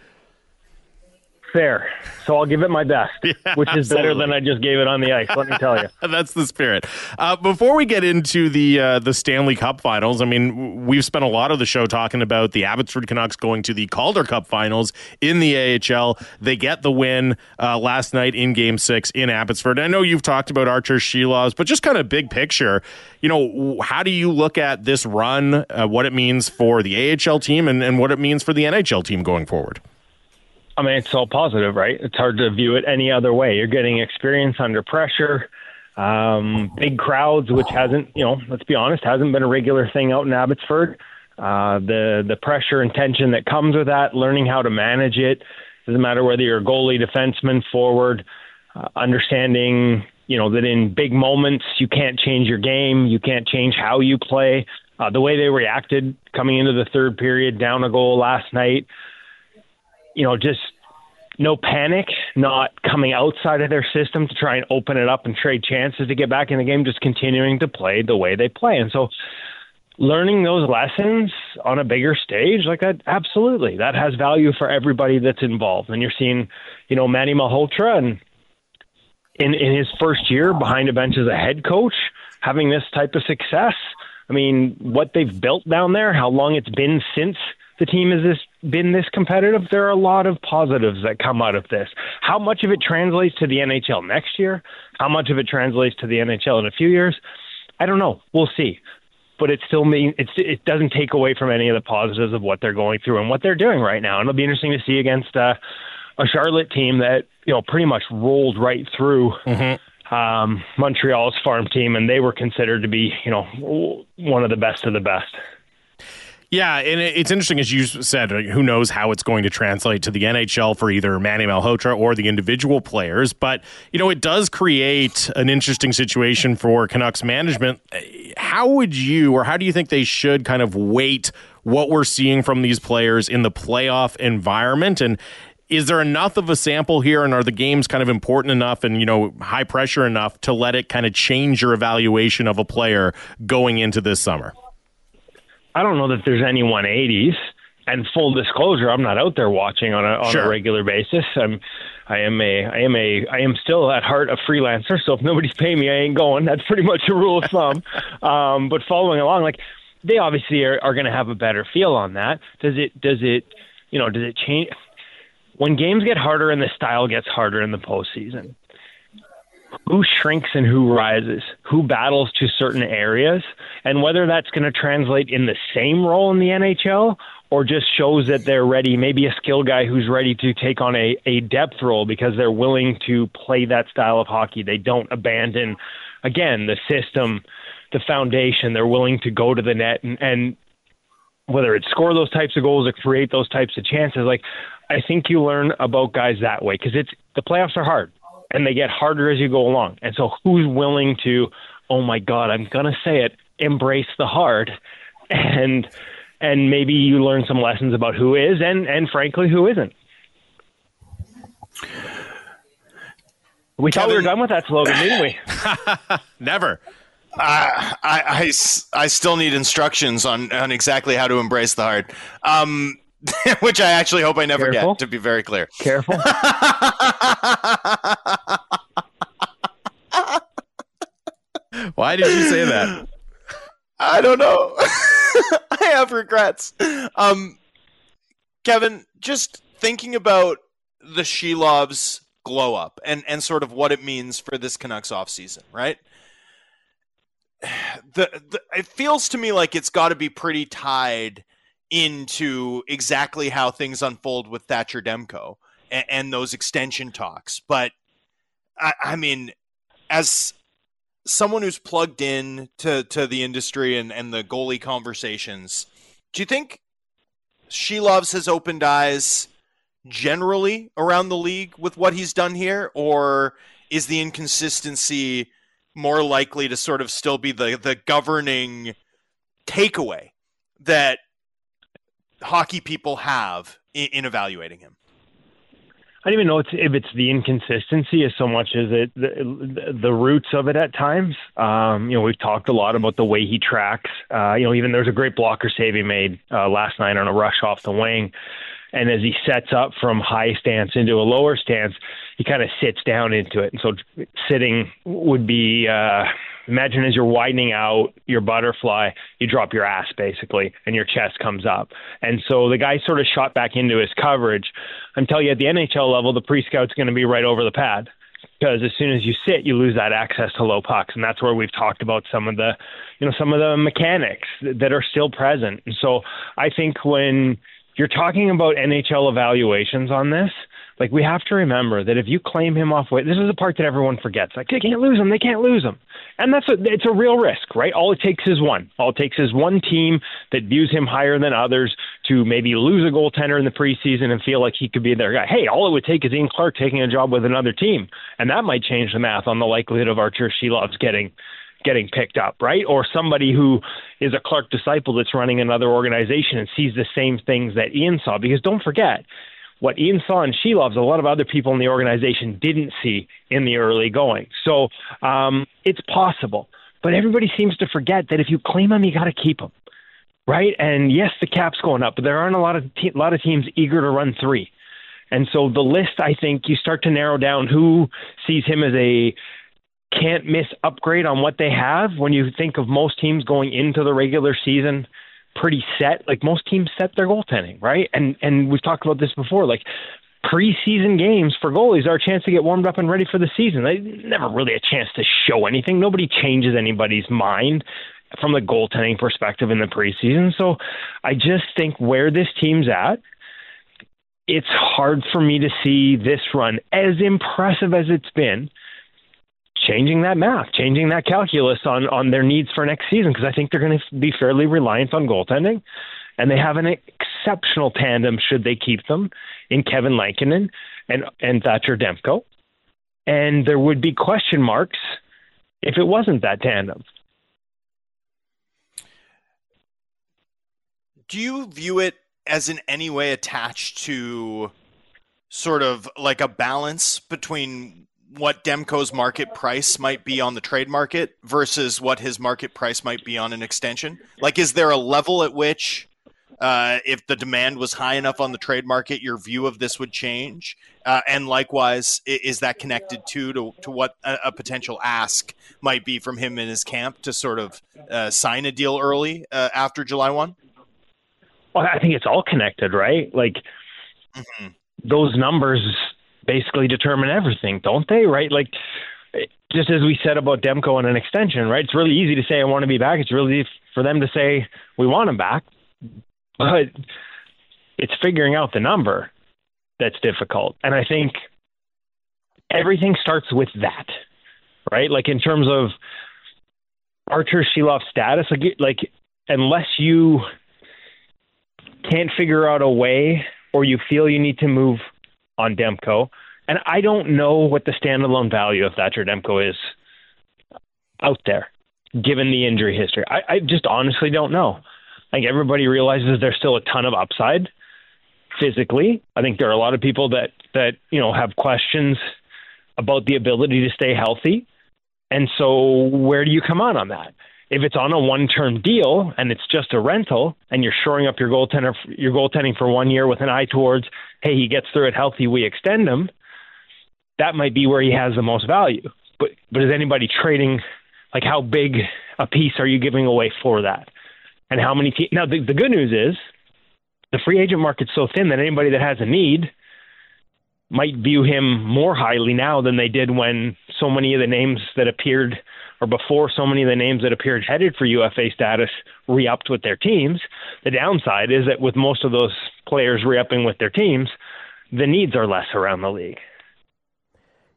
Fair. So I'll give it my best, which is better than I just gave it on the ice, let me tell you. That's the spirit. Before we get into the Stanley Cup Finals, I mean, we've spent a lot of the show talking about the Abbotsford Canucks going to the Calder Cup Finals in the AHL. They get the win last night in Game 6 in Abbotsford. I know you've talked about Archer Shelovs, but just kind of big picture, how do you look at this run, what it means for the AHL team and what it means for the NHL team going forward? I mean, it's all positive, right? It's hard to view it any other way. You're getting experience under pressure, big crowds, which hasn't, let's be honest, hasn't been a regular thing out in Abbotsford. The pressure and tension that comes with that, learning how to manage it, doesn't matter whether you're a goalie, defenseman, forward, understanding, that in big moments you can't change your game, you can't change how you play. The way they reacted coming into the third period, down a goal last night, just no panic, not coming outside of their system to try and open it up and trade chances to get back in the game, just continuing to play the way they play. And so learning those lessons on a bigger stage like that, absolutely, that has value for everybody that's involved. And you're seeing, Manny Malhotra and in his first year behind a bench as a head coach, having this type of success. I mean, what they've built down there, how long it's been since the team has been this competitive, there are a lot of positives that come out of this. How much of it translates to the NHL next year? How much of it translates to the NHL in a few years? I don't know. We'll see. But it still it doesn't take away from any of the positives of what they're going through and what they're doing right now. And it'll be interesting to see against a Charlotte team that pretty much rolled right through Montreal's farm team, and they were considered to be one of the best of the best. Yeah, and it's interesting, as you said, who knows how it's going to translate to the NHL for either Manny Malhotra or the individual players. But, it does create an interesting situation for Canucks management. How do you think they should kind of weight what we're seeing from these players in the playoff environment? And is there enough of a sample here, and are the games kind of important enough and, high pressure enough to let it kind of change your evaluation of a player going into this summer? I don't know that there's any 180s. And full disclosure, I'm not out there watching on a regular basis. I am still at heart a freelancer. So if nobody's paying me, I ain't going. That's pretty much a rule of thumb. But following along, they obviously are going to have a better feel on that. Does it change when games get harder and the style gets harder in the postseason? Who shrinks and who rises, who battles to certain areas, and whether that's going to translate in the same role in the NHL or just shows that they're ready, maybe a skill guy who's ready to take on a depth role because they're willing to play that style of hockey. They don't abandon, again, the system, the foundation. They're willing to go to the net and whether it's score those types of goals or create those types of chances. I think you learn about guys that way because the playoffs are hard. And they get harder as you go along. And so who's willing to, oh my God, I'm going to say it, embrace the hard. And maybe you learn some lessons about who is and frankly, who isn't. We thought we were done with that slogan, didn't we? Never. I still need instructions on exactly how to embrace the hard. Which I actually hope I never get, to be very clear. Careful. Why did you say that? I don't know. I have regrets. Kevin, just thinking about the Shelovs glow up and sort of what it means for this Canucks offseason, right? It feels to me like it's got to be pretty tied into exactly how things unfold with Thatcher Demko and those extension talks. But I mean, as someone who's plugged in to the industry and the goalie conversations, do you think Shelovs has opened eyes generally around the league with what he's done here, or is the inconsistency more likely to sort of still be the governing takeaway that hockey people have in evaluating him? I don't even know if it's the inconsistency as so much as the roots of it at times. We've talked a lot about the way he tracks. Even there's a great blocker save he made last night on a rush off the wing. And as he sets up from high stance into a lower stance, he kind of sits down into it. And so sitting would be, imagine as you're widening out your butterfly, you drop your ass basically, and your chest comes up. And so the guy sort of shot back into his coverage. I'm telling you, at the NHL level, the pre-scout's going to be right over the pad, because as soon as you sit, you lose that access to low pucks. And that's where we've talked about some of the mechanics that are still present. And so I think when you're talking about NHL evaluations on this, like, we have to remember that if you claim him off, this is the part that everyone forgets. Like, they can't lose him. And it's a real risk, right? All it takes is one. All it takes is one team that views him higher than others to maybe lose a goaltender in the preseason and feel like he could be their guy. Hey, all it would take is Ian Clark taking a job with another team, and that might change the math on the likelihood of Archer Shilov's getting picked up, right? Or somebody who is a Clark disciple that's running another organization and sees the same things that Ian saw. Because don't forget, what Ian saw in Shilovs, a lot of other people in the organization didn't see in the early going. So it's possible. But everybody seems to forget that if you claim him, you got to keep him, right? And yes, the cap's going up, but there aren't a lot of teams eager to run three. And so the list, I think, you start to narrow down who sees him as a can't miss upgrade on what they have. When you think of most teams going into the regular season pretty set, like most teams set their goaltending, right? And we've talked about this before, like preseason games for goalies are a chance to get warmed up and ready for the season. They never really a chance to show anything. Nobody changes anybody's mind from the goaltending perspective in the preseason. So I just think where this team's at, it's hard for me to see this run, as impressive as it's been, changing that math, changing that calculus on their needs for next season, because I think they're going to be fairly reliant on goaltending. And they have an exceptional tandem, should they keep them, in Kevin Lankinen and Thatcher Demko. And there would be question marks if it wasn't that tandem. Do you view it as in any way attached to sort of like a balance between what Demko's market price might be on the trade market versus what his market price might be on an extension? Like, is there a level at which, if the demand was high enough on the trade market, your view of this would change? And likewise, is that connected to what a potential ask might be from him in his camp to sort of sign a deal early after July 1? Well, I think it's all connected, right? Like, those numbers basically determine everything, don't they? Right? Like, just as we said about Demko and an extension, right? It's really easy to say, I want to be back. It's really easy for them to say, we want him back. But it's figuring out the number that's difficult. And I think everything starts with that, right? Like, in terms of Archer Shilov's status, like unless you can't figure out a way or you feel you need to move on Demko, and I don't know what the standalone value of Thatcher Demko is out there, given the injury history. I just honestly don't know. Like, everybody realizes there's still a ton of upside physically. I think there are a lot of people that have questions about the ability to stay healthy. And so where do you come on that? If it's on a one-term deal and it's just a rental and you're shoring up your goaltending for 1 year with an eye towards, hey, he gets through it healthy, we extend him, that might be where he has the most value. But is anybody trading, like, how big a piece are you giving away for that? And how many teams? Now, the good news is the free agent market's so thin that anybody that has a need might view him more highly now than they did when so many of the names that appeared, or before so many of the names that appeared headed for UFA status, re-upped with their teams. The downside is that with most of those players re-upping with their teams, the needs are less around the league.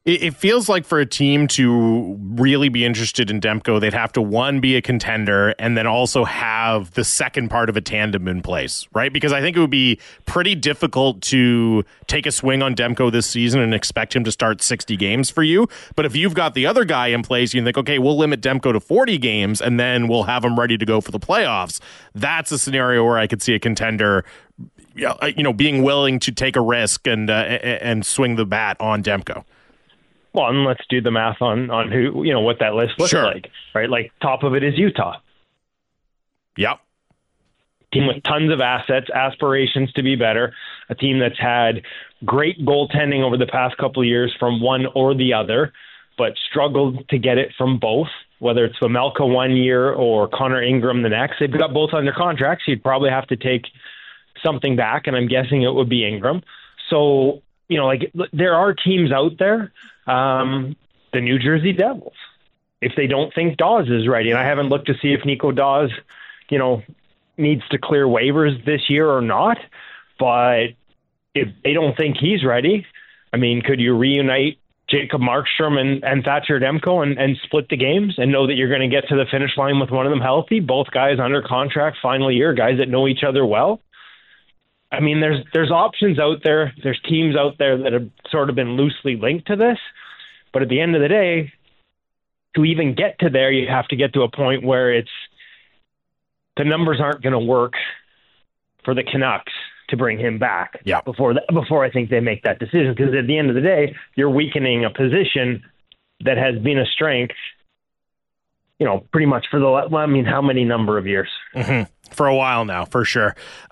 It feels like for a team to really be interested in Demko, they'd have to, one, be a contender, and then also have the second part of a tandem in place, right? Because I think it would be pretty difficult to take a swing on Demko this season and expect him to start 60 games for you. But if you've got the other guy in place, you think, okay, we'll limit Demko to 40 games, and then we'll have him ready to go for the playoffs. That's a scenario where I could see a contender, being willing to take a risk and swing the bat on Demko. Well, and let's do the math on who, what that list looks like, right? Like, top of it is Utah. Yep. Team with tons of assets, aspirations to be better, a team that's had great goaltending over the past couple of years from one or the other, but struggled to get it from both, whether it's Vejmelka 1 year or Connor Ingram the next. They've got both under contract, so you'd probably have to take something back, and I'm guessing it would be Ingram. So, there are teams out there, the New Jersey Devils, if they don't think Dawes is ready, and I haven't looked to see if Nico Dawes, needs to clear waivers this year or not, but if they don't think he's ready, could you reunite Jacob Markstrom and Thatcher Demko and split the games and know that you're going to get to the finish line with one of them healthy, both guys under contract, final year, guys that know each other well? There's options out there. There's teams out there that have sort of been loosely linked to this. But at the end of the day, to even get to there, you have to get to a point where the numbers aren't going to work for the Canucks to bring him back before I think they make that decision. Because at the end of the day, you're weakening a position that has been a strength, pretty much for how many number of years? Mm-hmm. For a while now, for sure.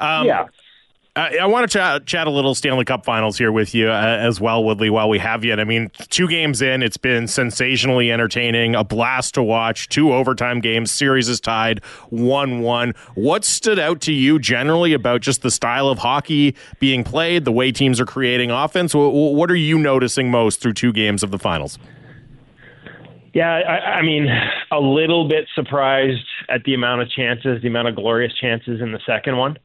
I want to chat a little Stanley Cup Finals here with you as well, Woodley, while we have you. And 2 games in, it's been sensationally entertaining, a blast to watch, 2 overtime games, series is tied 1-1. What stood out to you generally about just the style of hockey being played, the way teams are creating offense? What are you noticing most through 2 games of the finals? Yeah, a little bit surprised at the amount of glorious chances in the second one.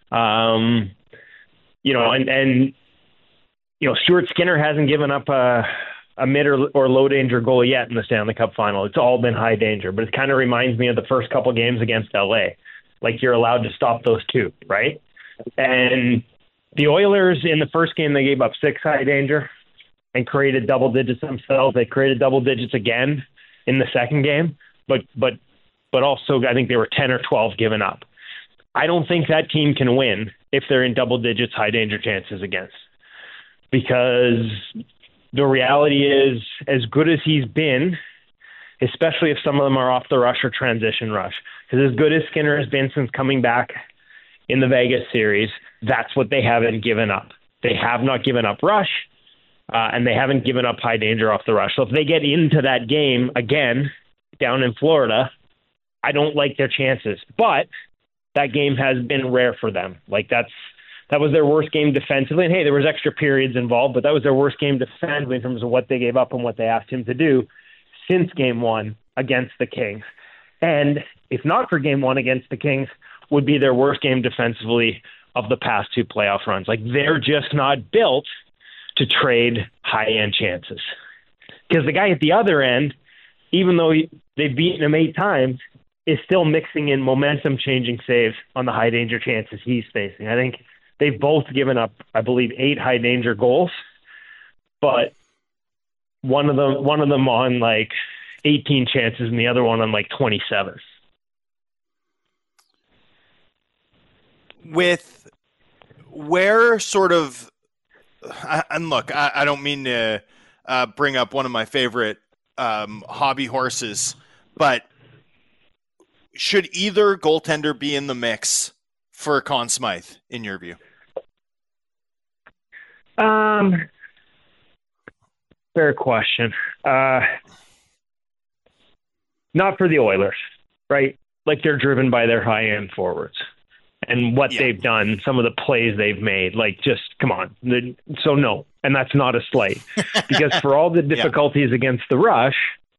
Stuart Skinner hasn't given up a mid or low danger goal yet in the Stanley Cup final. It's all been high danger, but it kind of reminds me of the first couple games against LA. Like, you're allowed to stop those 2, right? And the Oilers in the first game, they gave up 6 high danger and created double digits themselves. They created double digits again in the second game, but also I think they were 10 or 12 given up. I don't think that team can win if they're in double digits high danger chances against, because the reality is, as good as he's been, especially if some of them are off the rush or transition rush, because as good as Skinner has been since coming back in the Vegas series, that's what they haven't given up. They have not given up rush, and they haven't given up high danger off the rush. So if they get into that game again down in Florida, I don't like their chances. But that game has been rare for them. Like, that was their worst game defensively. And hey, there was extra periods involved, but that was their worst game defensively in terms of what they gave up and what they asked him to do since game 1 against the Kings. And if not for game 1 against the Kings, would be their worst game defensively of the past 2 playoff runs. Like, they're just not built to trade high-end chances. Because the guy at the other end, even though they've beaten him 8 times, is still mixing in momentum-changing saves on the high-danger chances he's facing. I think they've both given up, I believe, 8 high-danger goals, but one of them on, 18 chances and the other one on, 27. With where sort of – and look, I don't mean to bring up one of my favorite hobby horses, but – should either goaltender be in the mix for Conn Smythe, in your view? Fair question. Not for the Oilers, right? Like, they're driven by their high-end forwards and what they've done, some of the plays they've made. Just come on. So no, and that's not a slight. Because for all the difficulties against the rush,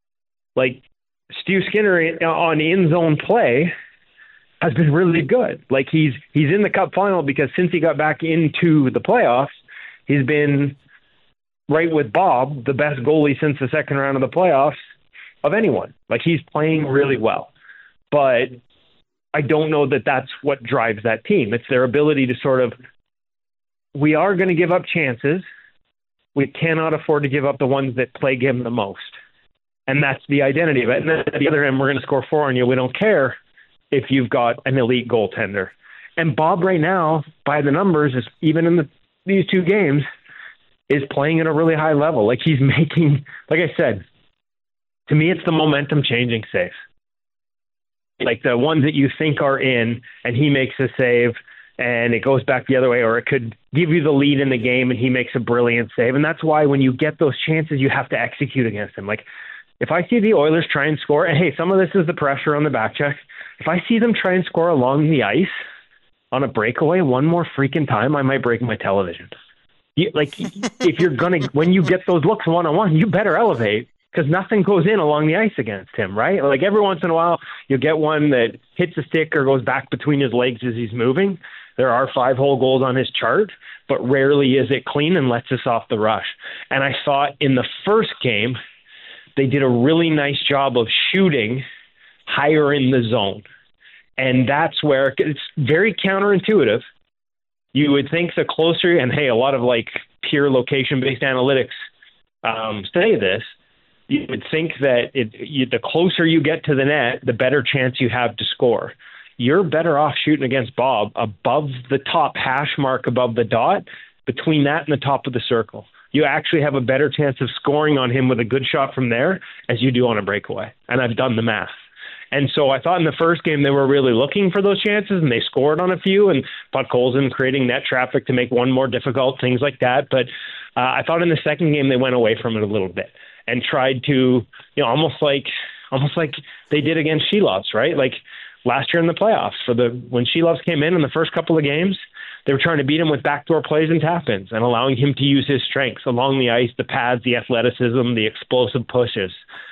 Stu Skinner on in-zone play has been really good. He's in the Cup final because since he got back into the playoffs, he's been right with Bob, the best goalie since the second round of the playoffs of anyone. Like, he's playing really well. But I don't know that that's what drives that team. It's their ability to sort of, we are going to give up chances. We cannot afford to give up the ones that plague him the most. And that's the identity of it. And then at the other end, we're going to score 4 on you. We don't care if you've got an elite goaltender. And Bob right now, by the numbers, is even in these 2 games, is playing at a really high level. Like, he's making, like I said, to me, it's the momentum changing saves. Like the ones that you think are in, and he makes a save, and it goes back the other way, or it could give you the lead in the game, and he makes a brilliant save. And that's why when you get those chances, you have to execute against him. Like, if I see the Oilers try and score, and hey, some of this is the pressure on the back check. If I see them try and score along the ice on a breakaway one more freaking time, I might break my television. If you're going to, when you get those looks one-on-one, you better elevate, because nothing goes in along the ice against him, right? Like, every once in a while, you get one that hits a stick or goes back between his legs as he's moving. There are 5-hole goals on his chart, but rarely is it clean and lets us off the rush. And I thought in the first game, they did a really nice job of shooting higher in the zone. And that's where it's very counterintuitive. You would think the closer, and hey, a lot of like pure location-based analytics say this, you would think that the closer you get to the net, the better chance you have to score. You're better off shooting against Bob above the top hash mark above the dot, between that and the top of the circle. You actually have a better chance of scoring on him with a good shot from there as you do on a breakaway. And I've done the math. And so I thought in the first game they were really looking for those chances, and they scored on a few, and Podkolzin creating net traffic to make one more difficult, things like that. But I thought in the second game they went away from it a little bit and tried to, almost like they did against Shelovs, right? Like last year in the playoffs, when Shelovs came in the first couple of games, they were trying to beat him with backdoor plays and tap-ins and allowing him to use his strengths along the ice, the pads, the athleticism, the explosive pushes.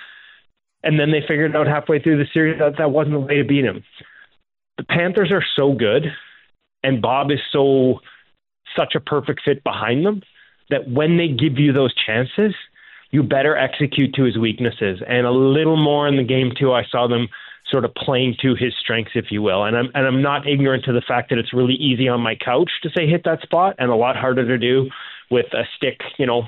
And then they figured out halfway through the series that wasn't the way to beat him. The Panthers are so good, and Bob is such a perfect fit behind them, that when they give you those chances, you better execute to his weaknesses. And a little more in the game, too, I saw them sort of playing to his strengths, if you will. And I'm not ignorant to the fact that it's really easy on my couch to say hit that spot, and a lot harder to do with a stick,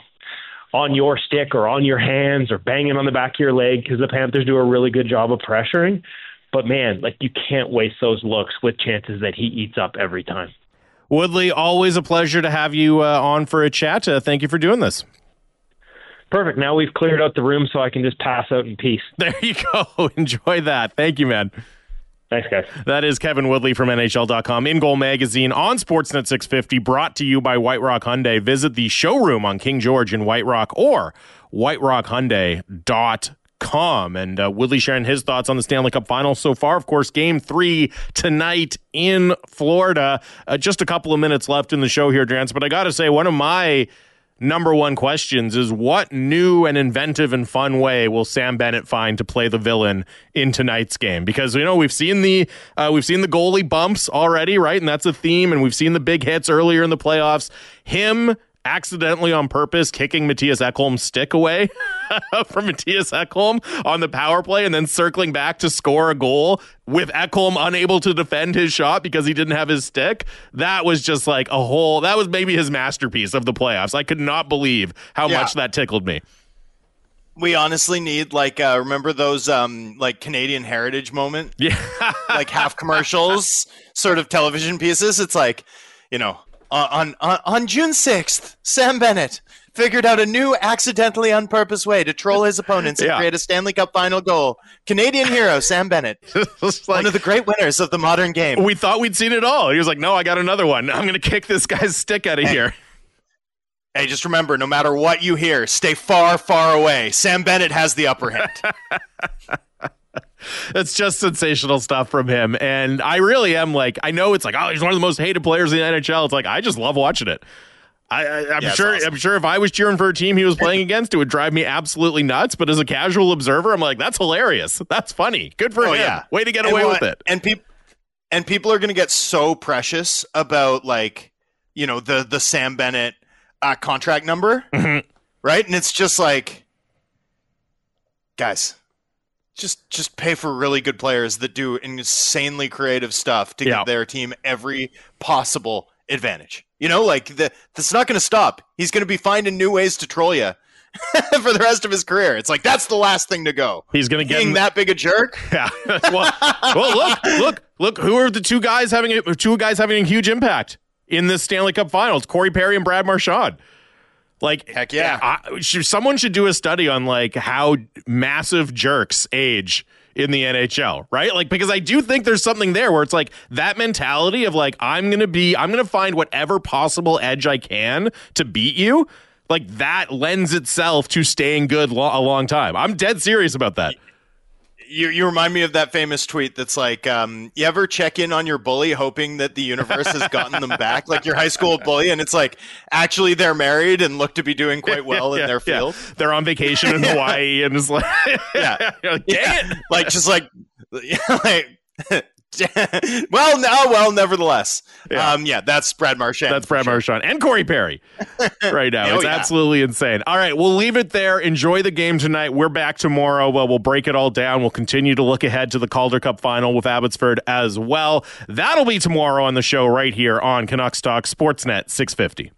on your stick or on your hands or banging on the back of your leg, because the Panthers do a really good job of pressuring. But man, you can't waste those looks with chances that he eats up every time. Woodley, always a pleasure to have you on for a chat. Thank you for doing this. Perfect. Now we've cleared out the room so I can just pass out in peace. There you go. Enjoy that. Thank you, man. Thanks, guys. That is Kevin Woodley from NHL.com. In Goal Magazine on Sportsnet 650, brought to you by White Rock Hyundai. Visit the showroom on King George in White Rock or whiterockhyundai.com. And Woodley sharing his thoughts on the Stanley Cup Finals so far. Of course, Game 3 tonight in Florida. Just a couple of minutes left in the show here, Drance. But I got to say, one of my number one questions is, what new and inventive and fun way will Sam Bennett find to play the villain in tonight's game? Because we've seen the goalie bumps already, right? And that's a theme. And we've seen the big hits earlier in the playoffs. Him accidentally on purpose kicking Mattias Ekholm's stick away from Mattias Ekholm on the power play, and then circling back to score a goal with Ekholm unable to defend his shot because he didn't have his stick. That was just that was maybe his masterpiece of the playoffs. I could not believe how much that tickled me. We honestly need remember those Canadian heritage moment? Yeah. Half commercials sort of television pieces. It's on June 6th, Sam Bennett figured out a new accidentally on purpose way to troll his opponents and create a Stanley Cup final goal. Canadian hero Sam Bennett, one of the great winners of the modern game. We thought we'd seen it all. He was like, no, I got another one. I'm going to kick this guy's stick out of here. Hey, just remember, no matter what you hear, stay far, far away. Sam Bennett has the upper hand. It's just sensational stuff from him. And I really am I know it's he's one of the most hated players in the NHL. It's I just love watching it. I'm sure if I was cheering for a team he was playing against, it would drive me absolutely nuts. But as a casual observer, I'm that's hilarious. That's funny. Good for him. Yeah. Way to get away with it. And people are going to get so precious about the Sam Bennett contract number. Mm-hmm. right? And it's just like, guys, just pay for really good players that do insanely creative stuff to give their team every possible advantage. You know, like that's not going to stop. He's going to be finding new ways to troll you for the rest of his career. It's like, that's the last thing to go. He's going to get that big a jerk. Yeah. well, look. Who are the two guys having a huge impact in this Stanley Cup Finals? Corey Perry and Brad Marchand. Like, heck yeah. Someone should do a study on like how massive jerks age in the NHL, right? Like, because I do think there's something there where it's like that mentality of like, I'm going to find whatever possible edge I can to beat you. Like, that lends itself to staying good a long time. I'm dead serious about that. You remind me of that famous tweet that's like, you ever check in on your bully hoping that the universe has gotten them back, like your high school bully, and it's like, actually they're married and look to be doing quite well in their field. They're on vacation in Hawaii and it's like, dang it. Like, just like nevertheless. That's Brad Marchand. That's Brad Marchand and Corey Perry right now. It's absolutely insane. All right, we'll leave it there. Enjoy the game tonight. We're back tomorrow. Well, we'll break it all down. We'll continue to look ahead to the Calder Cup final with Abbotsford as well. That'll be tomorrow on the show right here on Canucks Talk Sportsnet 650.